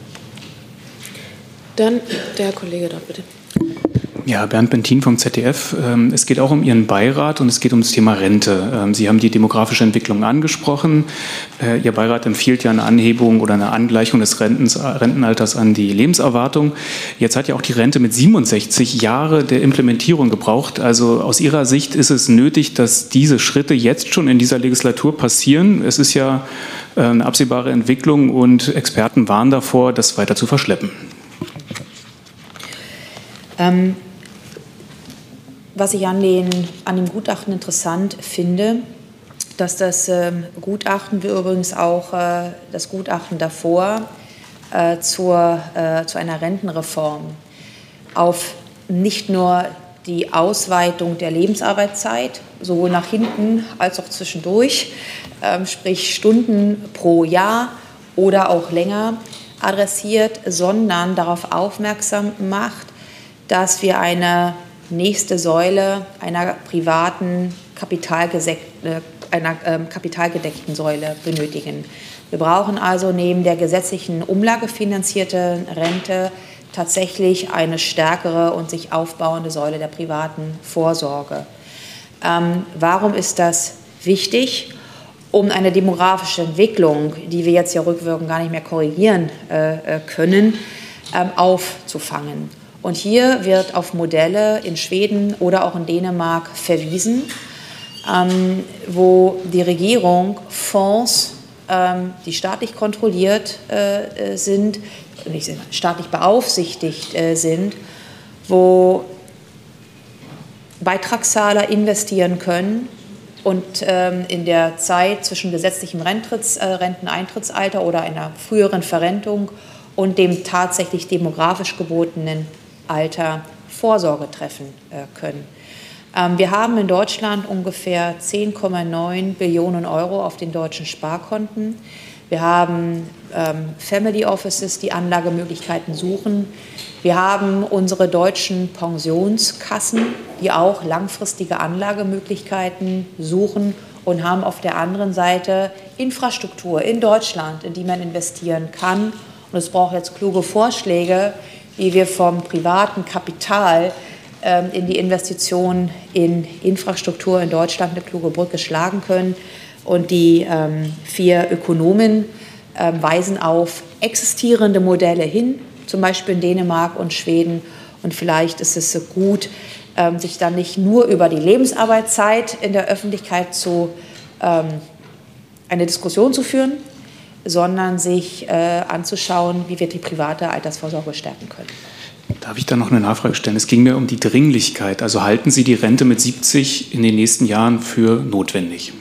Dann der Herr Kollege dort, bitte. Ja, Bernd Bentin vom Z D F. Es geht auch um Ihren Beirat und es geht um das Thema Rente. Sie haben die demografische Entwicklung angesprochen. Ihr Beirat empfiehlt ja eine Anhebung oder eine Angleichung des Rentenalters an die Lebenserwartung. Jetzt hat ja auch die Rente mit siebenundsechzig Jahre der Implementierung gebraucht. Also aus Ihrer Sicht ist es nötig, dass diese Schritte jetzt schon in dieser Legislatur passieren. Es ist ja eine absehbare Entwicklung und Experten warnen davor, das weiter zu verschleppen. Ähm Was ich an, den, an dem Gutachten interessant finde, dass das äh, Gutachten, wie übrigens auch äh, das Gutachten davor, äh, zur, äh, zu einer Rentenreform auf nicht nur die Ausweitung der Lebensarbeitszeit, sowohl nach hinten als auch zwischendurch, äh, sprich Stunden pro Jahr oder auch länger, adressiert, sondern darauf aufmerksam macht, dass wir eine nächste Säule einer privaten, einer äh, kapitalgedeckten Säule benötigen. Wir brauchen also neben der gesetzlichen umlagefinanzierten Rente tatsächlich eine stärkere und sich aufbauende Säule der privaten Vorsorge. Ähm, warum ist das wichtig? Um eine demografische Entwicklung, die wir jetzt ja rückwirkend gar nicht mehr korrigieren äh, können, ähm, aufzufangen. Und hier wird auf Modelle in Schweden oder auch in Dänemark verwiesen, ähm, wo die Regierung Fonds, ähm, die staatlich kontrolliert äh, sind, nicht staatlich beaufsichtigt äh, sind, wo Beitragszahler investieren können und ähm, in der Zeit zwischen gesetzlichem Rentritts, äh, Renteneintrittsalter oder einer früheren Verrentung und dem tatsächlich demografisch gebotenen Alter Vorsorge treffen äh, können. Ähm, wir haben in Deutschland ungefähr zehn Komma neun Billionen Euro auf den deutschen Sparkonten. Wir haben ähm, Family Offices, die Anlagemöglichkeiten suchen. Wir haben unsere deutschen Pensionskassen, die auch langfristige Anlagemöglichkeiten suchen und haben auf der anderen Seite Infrastruktur in Deutschland, in die man investieren kann. Und es braucht jetzt kluge Vorschläge, wie wir vom privaten Kapital ähm, in die Investitionen in Infrastruktur in Deutschland eine kluge Brücke schlagen können. Und die ähm, vier Ökonomen ähm, weisen auf existierende Modelle hin, zum Beispiel in Dänemark und Schweden. Und vielleicht ist es gut, ähm, sich dann nicht nur über die Lebensarbeitszeit in der Öffentlichkeit zu, ähm, eine Diskussion zu führen, sondern sich äh, anzuschauen, wie wir die private Altersvorsorge stärken können. Darf ich da noch eine Nachfrage stellen? Es ging mir um die Dringlichkeit. Also halten Sie die Rente mit siebzig in den nächsten Jahren für notwendig?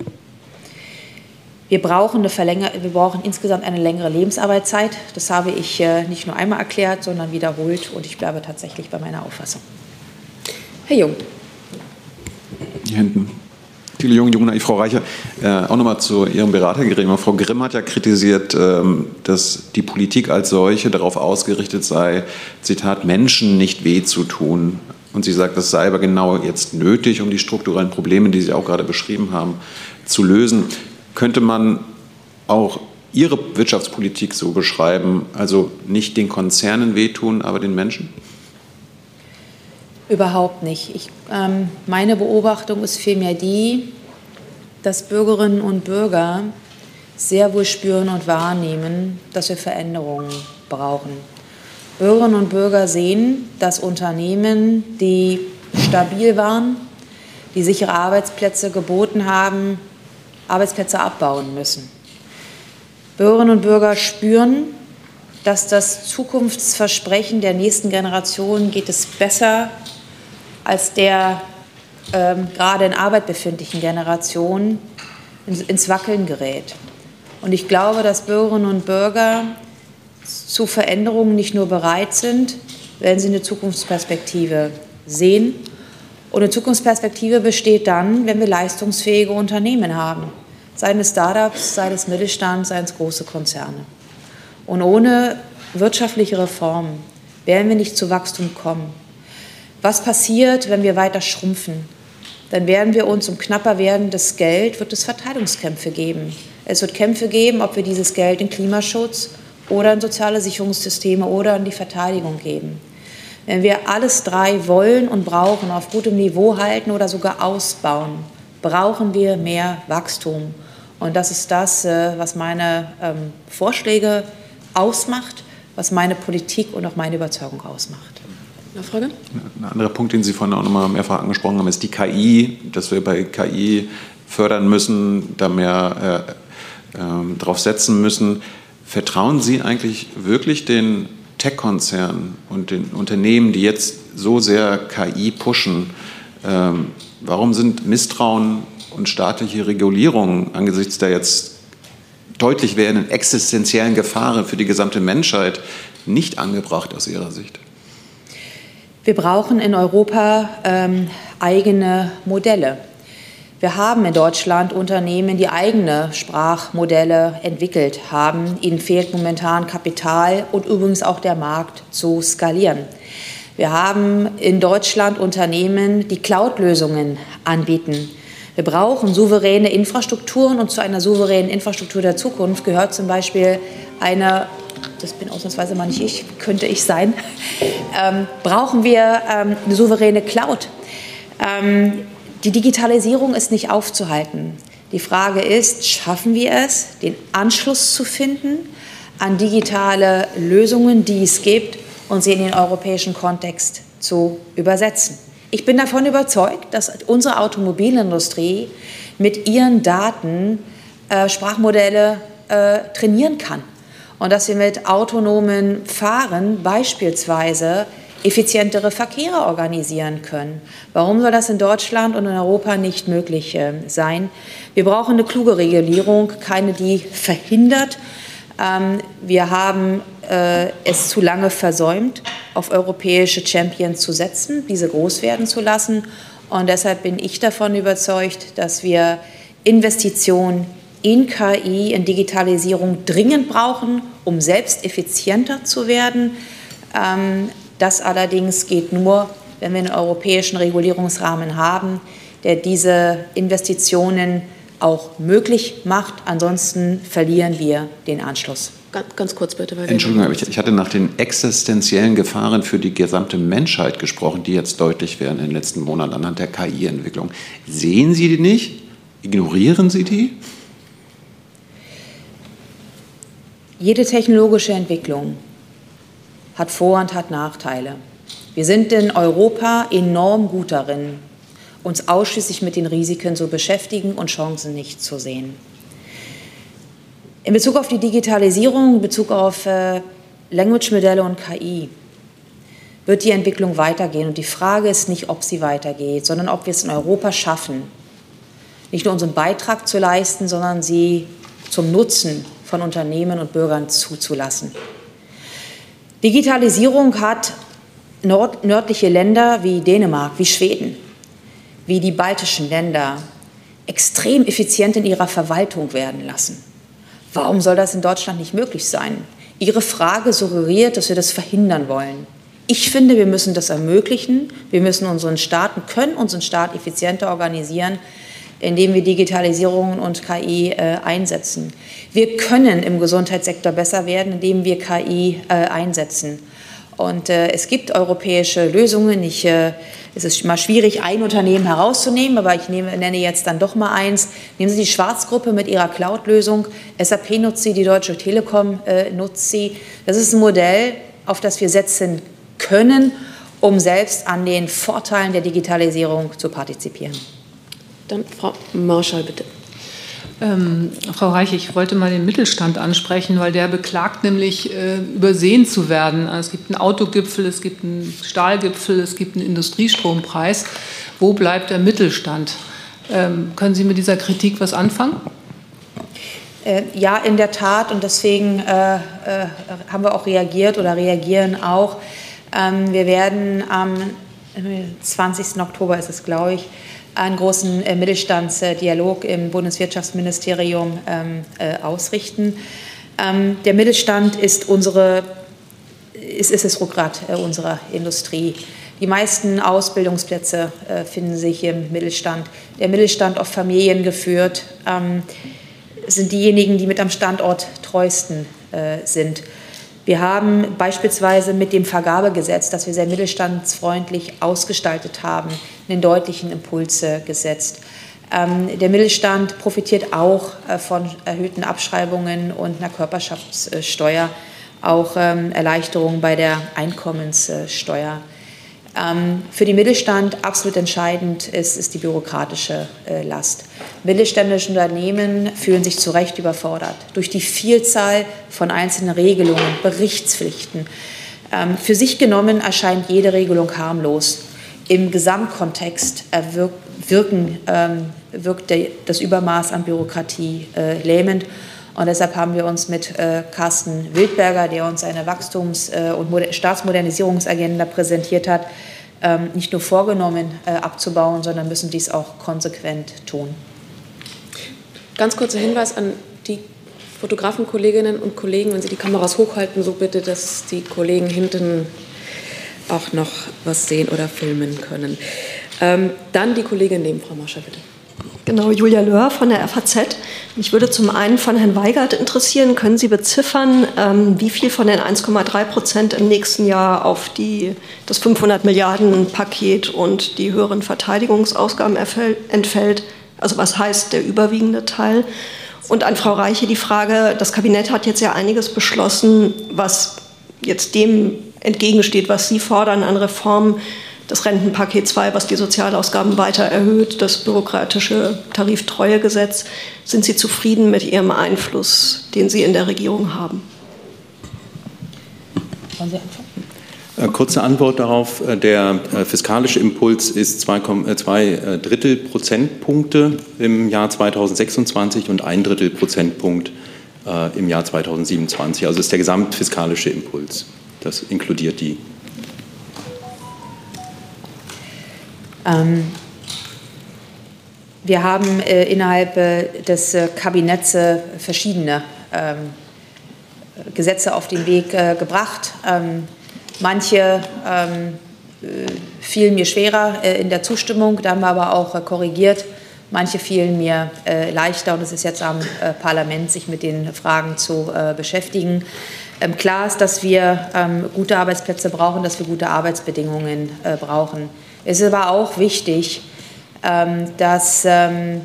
Wir brauchen, eine Verlänger- wir brauchen insgesamt eine längere Lebensarbeitszeit. Das habe ich äh, nicht nur einmal erklärt, sondern wiederholt. Und ich bleibe tatsächlich bei meiner Auffassung. Herr Jung. Hier hinten. Viele Jungen, Junge, Frau Reiche, äh, auch nochmal zu Ihrem Beratergremium. Frau Grimm hat ja kritisiert, ähm, dass die Politik als solche darauf ausgerichtet sei, Zitat, Menschen nicht weh zu tun. Und sie sagt, das sei aber genau jetzt nötig, um die strukturellen Probleme, die Sie auch gerade beschrieben haben, zu lösen. Könnte man auch Ihre Wirtschaftspolitik so beschreiben, also nicht den Konzernen wehtun, aber den Menschen? Überhaupt nicht. Ich, ähm, meine Beobachtung ist vielmehr die, dass Bürgerinnen und Bürger sehr wohl spüren und wahrnehmen, dass wir Veränderungen brauchen. Bürgerinnen und Bürger sehen, dass Unternehmen, die stabil waren, die sichere Arbeitsplätze geboten haben, Arbeitsplätze abbauen müssen. Bürgerinnen und Bürger spüren, dass das Zukunftsversprechen der nächsten Generation geht es besser als der ähm, gerade in Arbeit befindlichen Generation ins, ins Wackeln gerät. Und ich glaube, dass Bürgerinnen und Bürger zu Veränderungen nicht nur bereit sind, wenn sie eine Zukunftsperspektive sehen. Und eine Zukunftsperspektive besteht dann, wenn wir leistungsfähige Unternehmen haben. Seien es Start-ups, sei es Mittelstand, seien es große Konzerne. Und ohne wirtschaftliche Reformen werden wir nicht zu Wachstum kommen. Was passiert, wenn wir weiter schrumpfen? Dann werden wir uns um knapper werdendes Geld, wird es Verteilungskämpfe geben. Es wird Kämpfe geben, ob wir dieses Geld in Klimaschutz oder in soziale Sicherungssysteme oder in die Verteidigung geben. Wenn wir alles drei wollen und brauchen, auf gutem Niveau halten oder sogar ausbauen, brauchen wir mehr Wachstum. Und das ist das, was meine Vorschläge ausmacht, was meine Politik und auch meine Überzeugung ausmacht. Nachfrage? Ein anderer Punkt, den Sie vorhin auch noch mal mehrfach angesprochen haben, ist die K I, dass wir bei K I fördern müssen, da mehr äh, äh, drauf setzen müssen. Vertrauen Sie eigentlich wirklich den Tech-Konzernen und den Unternehmen, die jetzt so sehr K I pushen? Ähm, warum sind Misstrauen und staatliche Regulierung angesichts der jetzt deutlich werdenden existenziellen Gefahren für die gesamte Menschheit nicht angebracht aus Ihrer Sicht? Wir brauchen in Europa ähm, eigene Modelle. Wir haben in Deutschland Unternehmen, die eigene Sprachmodelle entwickelt haben. Ihnen fehlt momentan Kapital und übrigens auch der Markt zu skalieren. Wir haben in Deutschland Unternehmen, die Cloud-Lösungen anbieten. Wir brauchen souveräne Infrastrukturen und zu einer souveränen Infrastruktur der Zukunft gehört zum Beispiel eine, das bin ausnahmsweise mal nicht ich, könnte ich sein, ähm, brauchen wir ähm, eine souveräne Cloud. Ähm, die Digitalisierung ist nicht aufzuhalten. Die Frage ist, schaffen wir es, den Anschluss zu finden an digitale Lösungen, die es gibt, und sie in den europäischen Kontext zu übersetzen. Ich bin davon überzeugt, dass unsere Automobilindustrie mit ihren Daten äh, Sprachmodelle äh, trainieren kann und dass wir mit autonomen Fahren beispielsweise effizientere Verkehre organisieren können. Warum soll das in Deutschland und in Europa nicht möglich äh, sein? Wir brauchen eine kluge Regulierung, keine, die verhindert. Ähm, wir haben äh, es zu lange versäumt, auf europäische Champions zu setzen, diese groß werden zu lassen. Und deshalb bin ich davon überzeugt, dass wir Investitionen in K I, in Digitalisierung dringend brauchen, um selbst effizienter zu werden. Ähm, das allerdings geht nur, wenn wir einen europäischen Regulierungsrahmen haben, der diese Investitionen auch möglich macht. Ansonsten verlieren wir den Anschluss. Ganz, ganz kurz bitte. Weil Entschuldigung, aber ich, ich hatte nach den existenziellen Gefahren für die gesamte Menschheit gesprochen, die jetzt deutlich werden in den letzten Monaten anhand der K I-Entwicklung. Sehen Sie die nicht? Ignorieren Sie die? Jede technologische Entwicklung hat Vor- und hat Nachteile. Wir sind in Europa enorm gut darin, uns ausschließlich mit den Risiken zu beschäftigen und Chancen nicht zu sehen. In Bezug auf die Digitalisierung, in Bezug auf äh, Language-Modelle und K I wird die Entwicklung weitergehen. Und die Frage ist nicht, ob sie weitergeht, sondern ob wir es in Europa schaffen, nicht nur unseren Beitrag zu leisten, sondern sie zum Nutzen von Unternehmen und Bürgern zuzulassen. Digitalisierung hat nord- nördliche Länder wie Dänemark, wie Schweden, wie die baltischen Länder extrem effizient in ihrer Verwaltung werden lassen. Warum soll das in Deutschland nicht möglich sein? Ihre Frage suggeriert, dass wir das verhindern wollen. Ich finde, wir müssen das ermöglichen. Wir müssen unseren Staaten, können unseren Staat effizienter organisieren, indem wir Digitalisierung und K I äh, einsetzen. Wir können im Gesundheitssektor besser werden, indem wir K I äh, einsetzen. Und äh, es gibt europäische Lösungen. Ich äh, Es ist mal schwierig, ein Unternehmen herauszunehmen, aber ich nehme, nenne jetzt dann doch mal eins. Nehmen Sie die Schwarzgruppe mit ihrer Cloud-Lösung. S A P nutzt sie, die Deutsche Telekom äh, nutzt sie. Das ist ein Modell, auf das wir setzen können, um selbst an den Vorteilen der Digitalisierung zu partizipieren. Dann Frau Marschall, bitte. Ähm, Frau Reich, ich wollte mal den Mittelstand ansprechen, weil der beklagt nämlich, äh, übersehen zu werden. Es gibt einen Autogipfel, es gibt einen Stahlgipfel, es gibt einen Industriestrompreis. Wo bleibt der Mittelstand? Ähm, können Sie mit dieser Kritik was anfangen? Äh, ja, in der Tat. Und deswegen äh, äh, haben wir auch reagiert oder reagieren auch. Ähm, wir werden am zwanzigsten Oktober ist es, glaube ich, einen großen äh, Mittelstandsdialog im Bundeswirtschaftsministerium ähm, äh, ausrichten. Ähm, der Mittelstand ist, unsere, ist, ist das Rückgrat äh, unserer Industrie. Die meisten Ausbildungsplätze äh, finden sich im Mittelstand. Der Mittelstand, oft Familien geführt, ähm, sind diejenigen, die mit am Standort treuesten äh, sind. Wir haben beispielsweise mit dem Vergabegesetz, das wir sehr mittelstandsfreundlich ausgestaltet haben, einen deutlichen Impuls gesetzt. Ähm, der Mittelstand profitiert auch äh, von erhöhten Abschreibungen und einer Körperschaftssteuer, auch ähm, Erleichterungen bei der Einkommenssteuer. Ähm, für den Mittelstand absolut entscheidend ist, ist die bürokratische äh, Last. Mittelständische Unternehmen fühlen sich zu Recht überfordert durch die Vielzahl von einzelnen Regelungen, Berichtspflichten. Ähm, für sich genommen erscheint jede Regelung harmlos. Im Gesamtkontext erwirk, wirken, ähm, wirkt der, das Übermaß an Bürokratie äh, lähmend. Und deshalb haben wir uns mit äh, Carsten Wildberger, der uns eine Wachstums- äh, und Moder- Staatsmodernisierungsagenda präsentiert hat, ähm, nicht nur vorgenommen äh, abzubauen, sondern müssen dies auch konsequent tun. Ganz kurzer Hinweis an die Fotografenkolleginnen und Kollegen, wenn Sie die Kameras hochhalten, so bitte, dass die Kollegen hinten auch noch was sehen oder filmen können. Ähm, dann die Kollegin neben Frau Marschall, bitte. Genau, Julia Löhr von der F A Z. Mich würde zum einen von Herrn Weigert interessieren, können Sie beziffern, ähm, wie viel von den eins Komma drei Prozent im nächsten Jahr auf die, das fünfhundert Milliarden Paket und die höheren Verteidigungsausgaben entfällt? Also was heißt der überwiegende Teil? Und an Frau Reiche die Frage, das Kabinett hat jetzt ja einiges beschlossen, was jetzt dem entgegensteht, was Sie fordern an Reformen. Das Rentenpaket zwei, was die Sozialausgaben weiter erhöht, das bürokratische Tariftreuegesetz. Sind Sie zufrieden mit Ihrem Einfluss, den Sie in der Regierung haben? Wollen Sie anfangen? Kurze Antwort darauf. Der fiskalische Impuls ist zwei, zwei Drittel Prozentpunkte im Jahr zweitausendsechsundzwanzig und ein Drittel Prozentpunkt im Jahr zweitausendsiebenundzwanzig. Also ist der gesamtfiskalische Impuls. Das inkludiert die. Ähm, wir haben äh, innerhalb äh, des äh, Kabinetts äh, verschiedene ähm, Gesetze auf den Weg äh, gebracht. Ähm, manche ähm, äh, fielen mir schwerer äh, in der Zustimmung, da haben wir aber auch äh, korrigiert. Manche fielen mir äh, leichter und es ist jetzt am äh, Parlament, sich mit den Fragen zu äh, beschäftigen. Ähm, klar ist, dass wir ähm, gute Arbeitsplätze brauchen, dass wir gute Arbeitsbedingungen äh, brauchen. Es ist aber auch wichtig, ähm, dass ähm,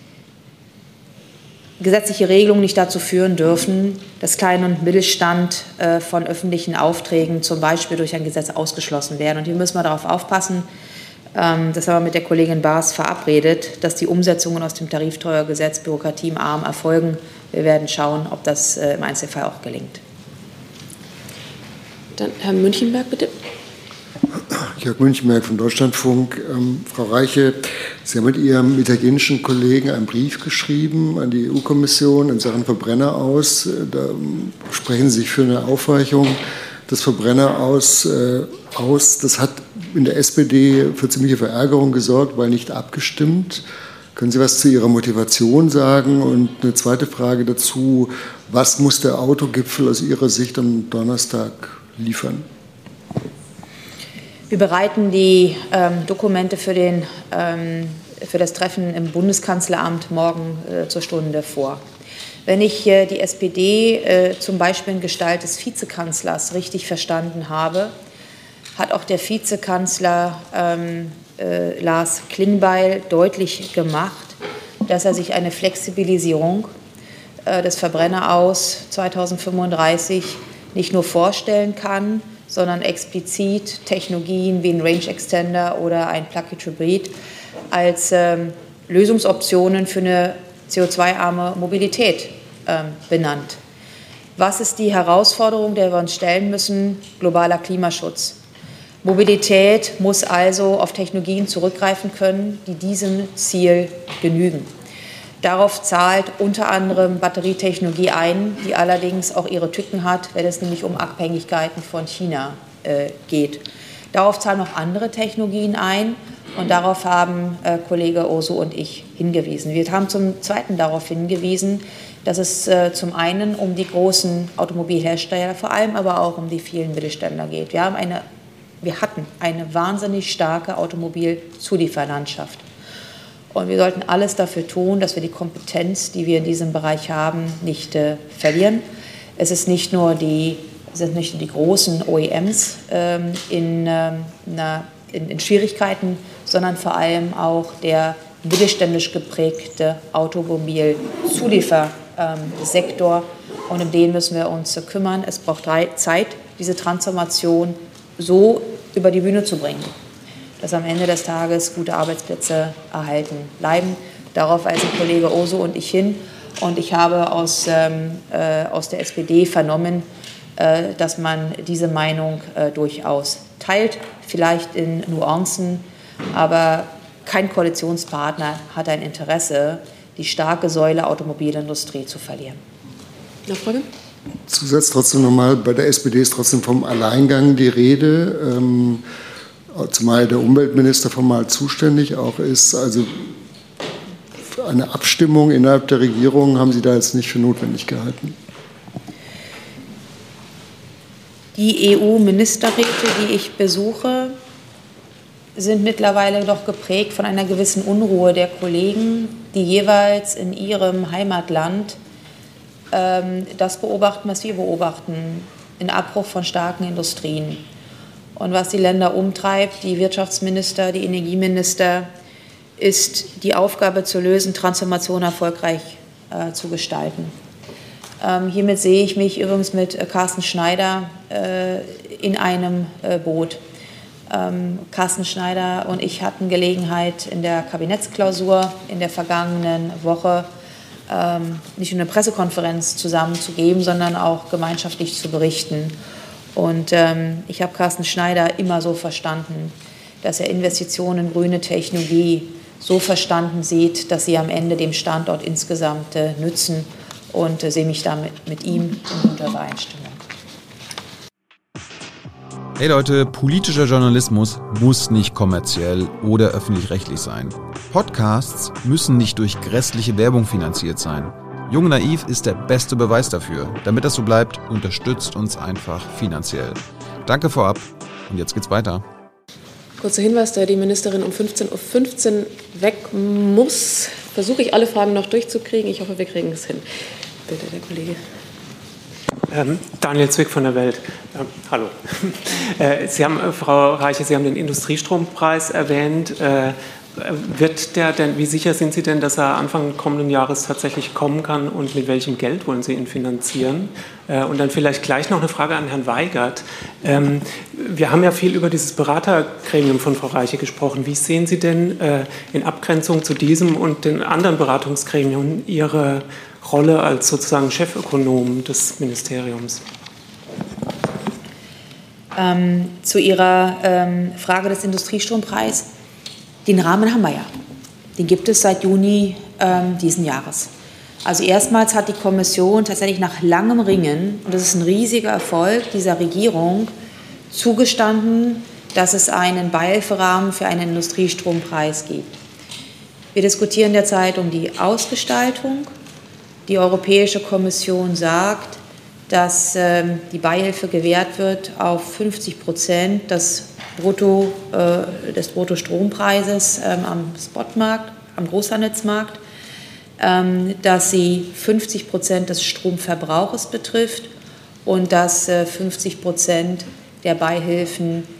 gesetzliche Regelungen nicht dazu führen dürfen, dass Klein- und Mittelstand äh, von öffentlichen Aufträgen zum Beispiel durch ein Gesetz ausgeschlossen werden. Und hier müssen wir darauf aufpassen, ähm, das haben wir mit der Kollegin Baas verabredet, dass die Umsetzungen aus dem Tariftreuegesetz bürokratiearm erfolgen. Wir werden schauen, ob das äh, im Einzelfall auch gelingt. Dann Herr Münchenberg, bitte. Jörg Münchenberg vom Deutschlandfunk. Ähm, Frau Reiche, Sie haben mit Ihrem italienischen Kollegen einen Brief geschrieben an die E U-Kommission in Sachen Verbrenner aus. Da sprechen Sie sich für eine Aufweichung des Verbrenner aus, äh, aus. Das hat in der S P D für ziemliche Verärgerung gesorgt, weil nicht abgestimmt. Können Sie was zu Ihrer Motivation sagen? Und eine zweite Frage dazu, was muss der Autogipfel aus Ihrer Sicht am Donnerstag liefern? Wir bereiten die ähm, Dokumente für, den, ähm, für das Treffen im Bundeskanzleramt morgen äh, zur Stunde vor. Wenn ich äh, die S P D äh, zum Beispiel in Gestalt des Vizekanzlers richtig verstanden habe, hat auch der Vizekanzler ähm, äh, Lars Klingbeil deutlich gemacht, dass er sich eine Flexibilisierung äh, des Verbrenneraus zweitausendfünfunddreißig nicht nur vorstellen kann, sondern explizit Technologien wie ein Range Extender oder ein Plug-in Hybrid als ähm, Lösungsoptionen für eine C O zwei arme Mobilität ähm, benannt. Was ist die Herausforderung, der wir uns stellen müssen? Globaler Klimaschutz. Mobilität muss also auf Technologien zurückgreifen können, die diesem Ziel genügen. Darauf zahlt unter anderem Batterietechnologie ein, die allerdings auch ihre Tücken hat, wenn es nämlich um Abhängigkeiten von China äh, geht. Darauf zahlen noch andere Technologien ein und darauf haben äh, Kollege Ursu und ich hingewiesen. Wir haben zum Zweiten darauf hingewiesen, dass es äh, zum einen um die großen Automobilhersteller, vor allem aber auch um die vielen Mittelständler geht. Wir haben eine Wir hatten eine wahnsinnig starke Automobilzulieferlandschaft. Und wir sollten alles dafür tun, dass wir die Kompetenz, die wir in diesem Bereich haben, nicht äh, verlieren. Es ist nicht nur die, es sind nicht nur die großen O E Ms ähm, in, ähm, na, in, in Schwierigkeiten, sondern vor allem auch der mittelständisch geprägte Automobilzuliefersektor. Ähm, Und um den müssen wir uns äh, kümmern. Es braucht drei Zeit, diese Transformation so über die Bühne zu bringen, dass am Ende des Tages gute Arbeitsplätze erhalten bleiben. Darauf weisen Kollege Ursu und ich hin. Und ich habe aus, ähm, äh, aus der S P D vernommen, äh, dass man diese Meinung äh, durchaus teilt, vielleicht in Nuancen, aber kein Koalitionspartner hat ein Interesse, die starke Säule Automobilindustrie zu verlieren. Nachfrage? Zusatz trotzdem nochmal, bei der S P D ist trotzdem vom Alleingang die Rede, ähm, zumal der Umweltminister formal zuständig auch ist. Also eine Abstimmung innerhalb der Regierung haben Sie da jetzt nicht für notwendig gehalten? Die E U-Ministerräte, die ich besuche, sind mittlerweile doch geprägt von einer gewissen Unruhe der Kollegen, die jeweils in ihrem Heimatland das beobachten, was wir beobachten, den Abbruch von starken Industrien. Und was die Länder umtreibt, die Wirtschaftsminister, die Energieminister, ist die Aufgabe zu lösen, Transformation erfolgreich äh, zu gestalten. Ähm, hiermit sehe ich mich übrigens mit äh, Carsten Schneider äh, in einem äh, Boot. Ähm, Carsten Schneider und ich hatten Gelegenheit in der Kabinettsklausur in der vergangenen Woche Ähm, nicht nur eine Pressekonferenz zusammenzugeben, sondern auch gemeinschaftlich zu berichten. Und ähm, ich habe Carsten Schneider immer so verstanden, dass er Investitionen in grüne Technologie so verstanden sieht, dass sie am Ende dem Standort insgesamt äh, nützen, und äh, sehe mich damit mit ihm in guter Übereinstimmung. Hey Leute, politischer Journalismus muss nicht kommerziell oder öffentlich-rechtlich sein. Podcasts müssen nicht durch grässliche Werbung finanziert sein. Jung und Naiv ist der beste Beweis dafür. Damit das so bleibt, unterstützt uns einfach finanziell. Danke vorab und jetzt geht's weiter. Kurzer Hinweis, da die Ministerin um fünfzehn Uhr fünfzehn weg muss, versuche ich alle Fragen noch durchzukriegen. Ich hoffe, wir kriegen es hin. Bitte, der Kollege. Ähm, Daniel Zwick von der Welt. Ähm, hallo. Äh, Sie haben, äh, Frau Reiche, Sie haben den Industriestrompreis erwähnt. Äh, wird der denn, wie sicher sind Sie denn, dass er Anfang kommenden Jahres tatsächlich kommen kann, und mit welchem Geld wollen Sie ihn finanzieren? Äh, und dann vielleicht gleich noch eine Frage an Herrn Weigert. Ähm, wir haben ja viel über dieses Beratergremium von Frau Reiche gesprochen. Wie sehen Sie denn äh, in Abgrenzung zu diesem und den anderen Beratungsgremien Ihre Rolle als sozusagen Chefökonom des Ministeriums? Ähm, zu Ihrer ähm, Frage des Industriestrompreises. Den Rahmen haben wir ja. Den gibt es seit Juni ähm, diesen Jahres. Also erstmals hat die Kommission tatsächlich nach langem Ringen, und das ist ein riesiger Erfolg dieser Regierung, zugestanden, dass es einen Beihilferahmen für einen Industriestrompreis gibt. Wir diskutieren derzeit um die Ausgestaltung. Die Europäische Kommission sagt, dass ähm, die Beihilfe gewährt wird auf fünfzig Prozent des, Brutto, äh, des Bruttostrumpreises ähm, am Spotmarkt, am Großhandelsmarkt, ähm, dass sie fünfzig Prozent des Stromverbrauches betrifft und dass äh, fünfzig Prozent der Beihilfen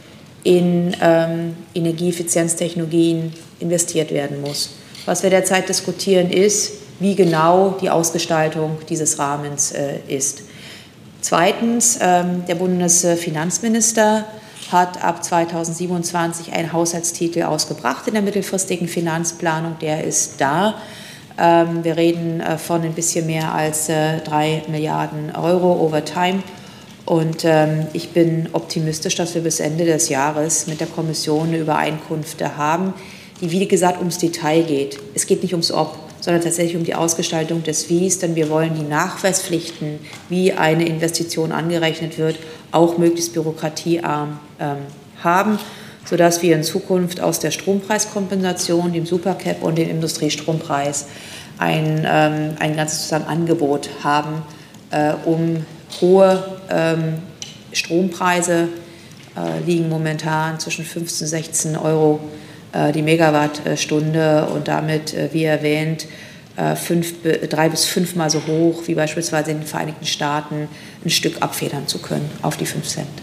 in ähm, Energieeffizienztechnologien investiert werden muss. Was wir derzeit diskutieren, ist, wie genau die Ausgestaltung dieses Rahmens äh, ist. Zweitens, ähm, der Bundesfinanzminister hat ab zweitausendsiebenundzwanzig einen Haushaltstitel ausgebracht in der mittelfristigen Finanzplanung. Der ist da. Ähm, wir reden äh, von ein bisschen mehr als äh, drei Milliarden Euro over time. Und ähm, ich bin optimistisch, dass wir bis Ende des Jahres mit der Kommission eine Übereinkunft haben, die, wie gesagt, ums Detail geht. Es geht nicht ums Ob, sondern tatsächlich um die Ausgestaltung des Wies, denn wir wollen die Nachweispflichten, wie eine Investition angerechnet wird, auch möglichst bürokratiearm ähm, haben, sodass wir in Zukunft aus der Strompreiskompensation, dem Supercap und dem Industriestrompreis ein, ähm, ein ganzes sozusagen Angebot haben, äh, um hohe ähm, Strompreise äh, liegen momentan zwischen fünfzehn und sechzehn Euro äh, die Megawattstunde und damit, äh, wie erwähnt, äh, fünf, drei bis fünfmal so hoch wie beispielsweise in den Vereinigten Staaten ein Stück abfedern zu können auf die fünf Cent.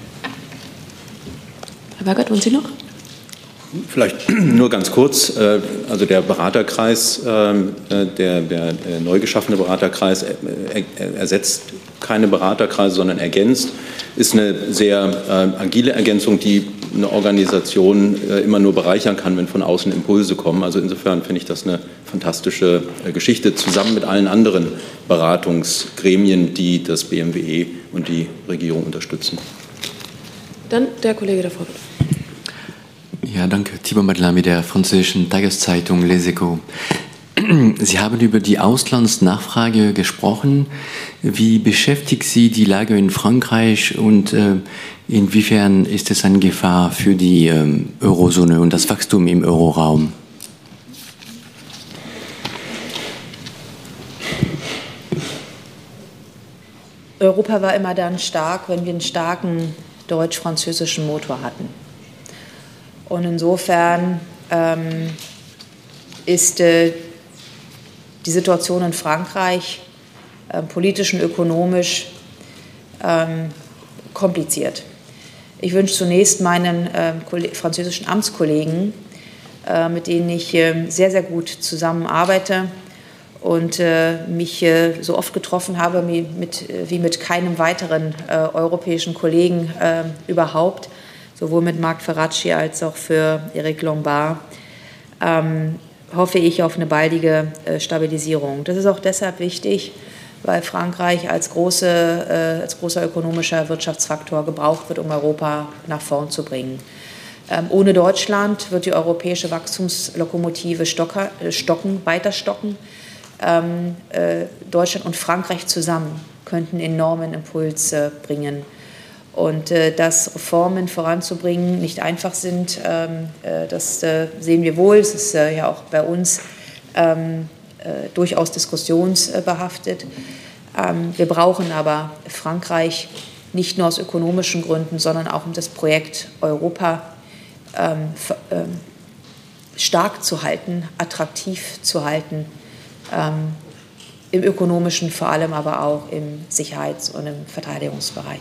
Herr Weigert, wollen Sie noch? Vielleicht nur ganz kurz. Also der Beraterkreis, der, der neu geschaffene Beraterkreis ersetzt keine Beraterkreise, sondern ergänzt, ist eine sehr agile Ergänzung, die eine Organisation immer nur bereichern kann, wenn von außen Impulse kommen. Also insofern finde ich das eine fantastische Geschichte, zusammen mit allen anderen Beratungsgremien, die das B M W E und die Regierung unterstützen. Dann der Kollege davor. Ja, danke. Thibaut Madlami der französischen Tageszeitung Les Echos. Sie haben über die Auslandsnachfrage gesprochen. Wie beschäftigt Sie die Lage in Frankreich und äh, inwiefern ist es eine Gefahr für die ähm, Eurozone und das Wachstum im Euroraum? Europa war immer dann stark, wenn wir einen starken deutsch-französischen Motor hatten. Und insofern ähm, ist äh, die Situation in Frankreich äh, politisch und ökonomisch ähm, kompliziert. Ich wünsche zunächst meinen äh, französischen Amtskollegen, äh, mit denen ich äh, sehr, sehr gut zusammenarbeite und äh, mich äh, so oft getroffen habe wie mit, wie mit keinem weiteren äh, europäischen Kollegen äh, überhaupt, sowohl mit Marc Ferracci als auch für Eric Lombard, ähm, hoffe ich auf eine baldige äh, Stabilisierung. Das ist auch deshalb wichtig, weil Frankreich als, große, äh, als großer ökonomischer Wirtschaftsfaktor gebraucht wird, um Europa nach vorn zu bringen. Ähm, ohne Deutschland wird die europäische Wachstumslokomotive stocker, äh, stocken, weiter stocken. Ähm, äh, Deutschland und Frankreich zusammen könnten enormen Impuls äh, bringen. Und äh, dass Reformen voranzubringen nicht einfach sind, ähm, äh, das äh, sehen wir wohl. Es ist äh, ja auch bei uns ähm, äh, durchaus diskussionsbehaftet. Ähm, wir brauchen aber Frankreich nicht nur aus ökonomischen Gründen, sondern auch um das Projekt Europa ähm, ähm, stark zu halten, attraktiv zu halten, ähm, im ökonomischen, vor allem aber auch im Sicherheits- und im Verteidigungsbereich.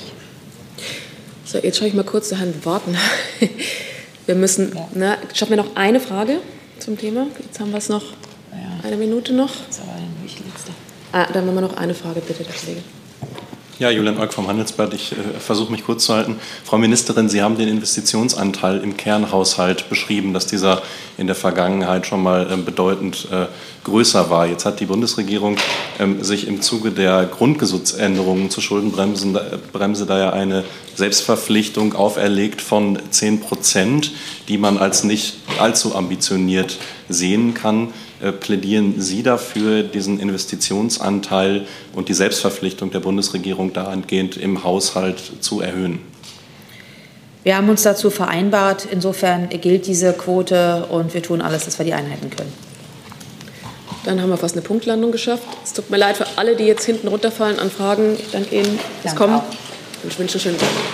So, jetzt schaue ich mal kurz zu Herrn Worten. Wir müssen, ja. na, schaffen wir noch eine Frage zum Thema? Jetzt haben wir es noch, ja. eine Minute noch. Das ist aber die wichtigste. Ah, dann haben wir noch eine Frage, bitte, der Kollege. Ja, Julian Oeck vom Handelsblatt. Ich äh, versuche mich kurz zu halten. Frau Ministerin, Sie haben den Investitionsanteil im Kernhaushalt beschrieben, dass dieser in der Vergangenheit schon mal äh, bedeutend äh, größer war. Jetzt hat die Bundesregierung ähm, sich im Zuge der Grundgesetzänderungen zur Schuldenbremse äh, Bremse da ja eine Selbstverpflichtung auferlegt von zehn Prozent, die man als nicht allzu ambitioniert sehen kann. Plädieren Sie dafür, diesen Investitionsanteil und die Selbstverpflichtung der Bundesregierung dahingehend im Haushalt zu erhöhen? Wir haben uns dazu vereinbart. Insofern gilt diese Quote und wir tun alles, dass wir die einhalten können. Dann haben wir fast eine Punktlandung geschafft. Es tut mir leid für alle, die jetzt hinten runterfallen an Fragen. Ich danke Ihnen fürs Kommen und ich wünsche einen schönen Tag.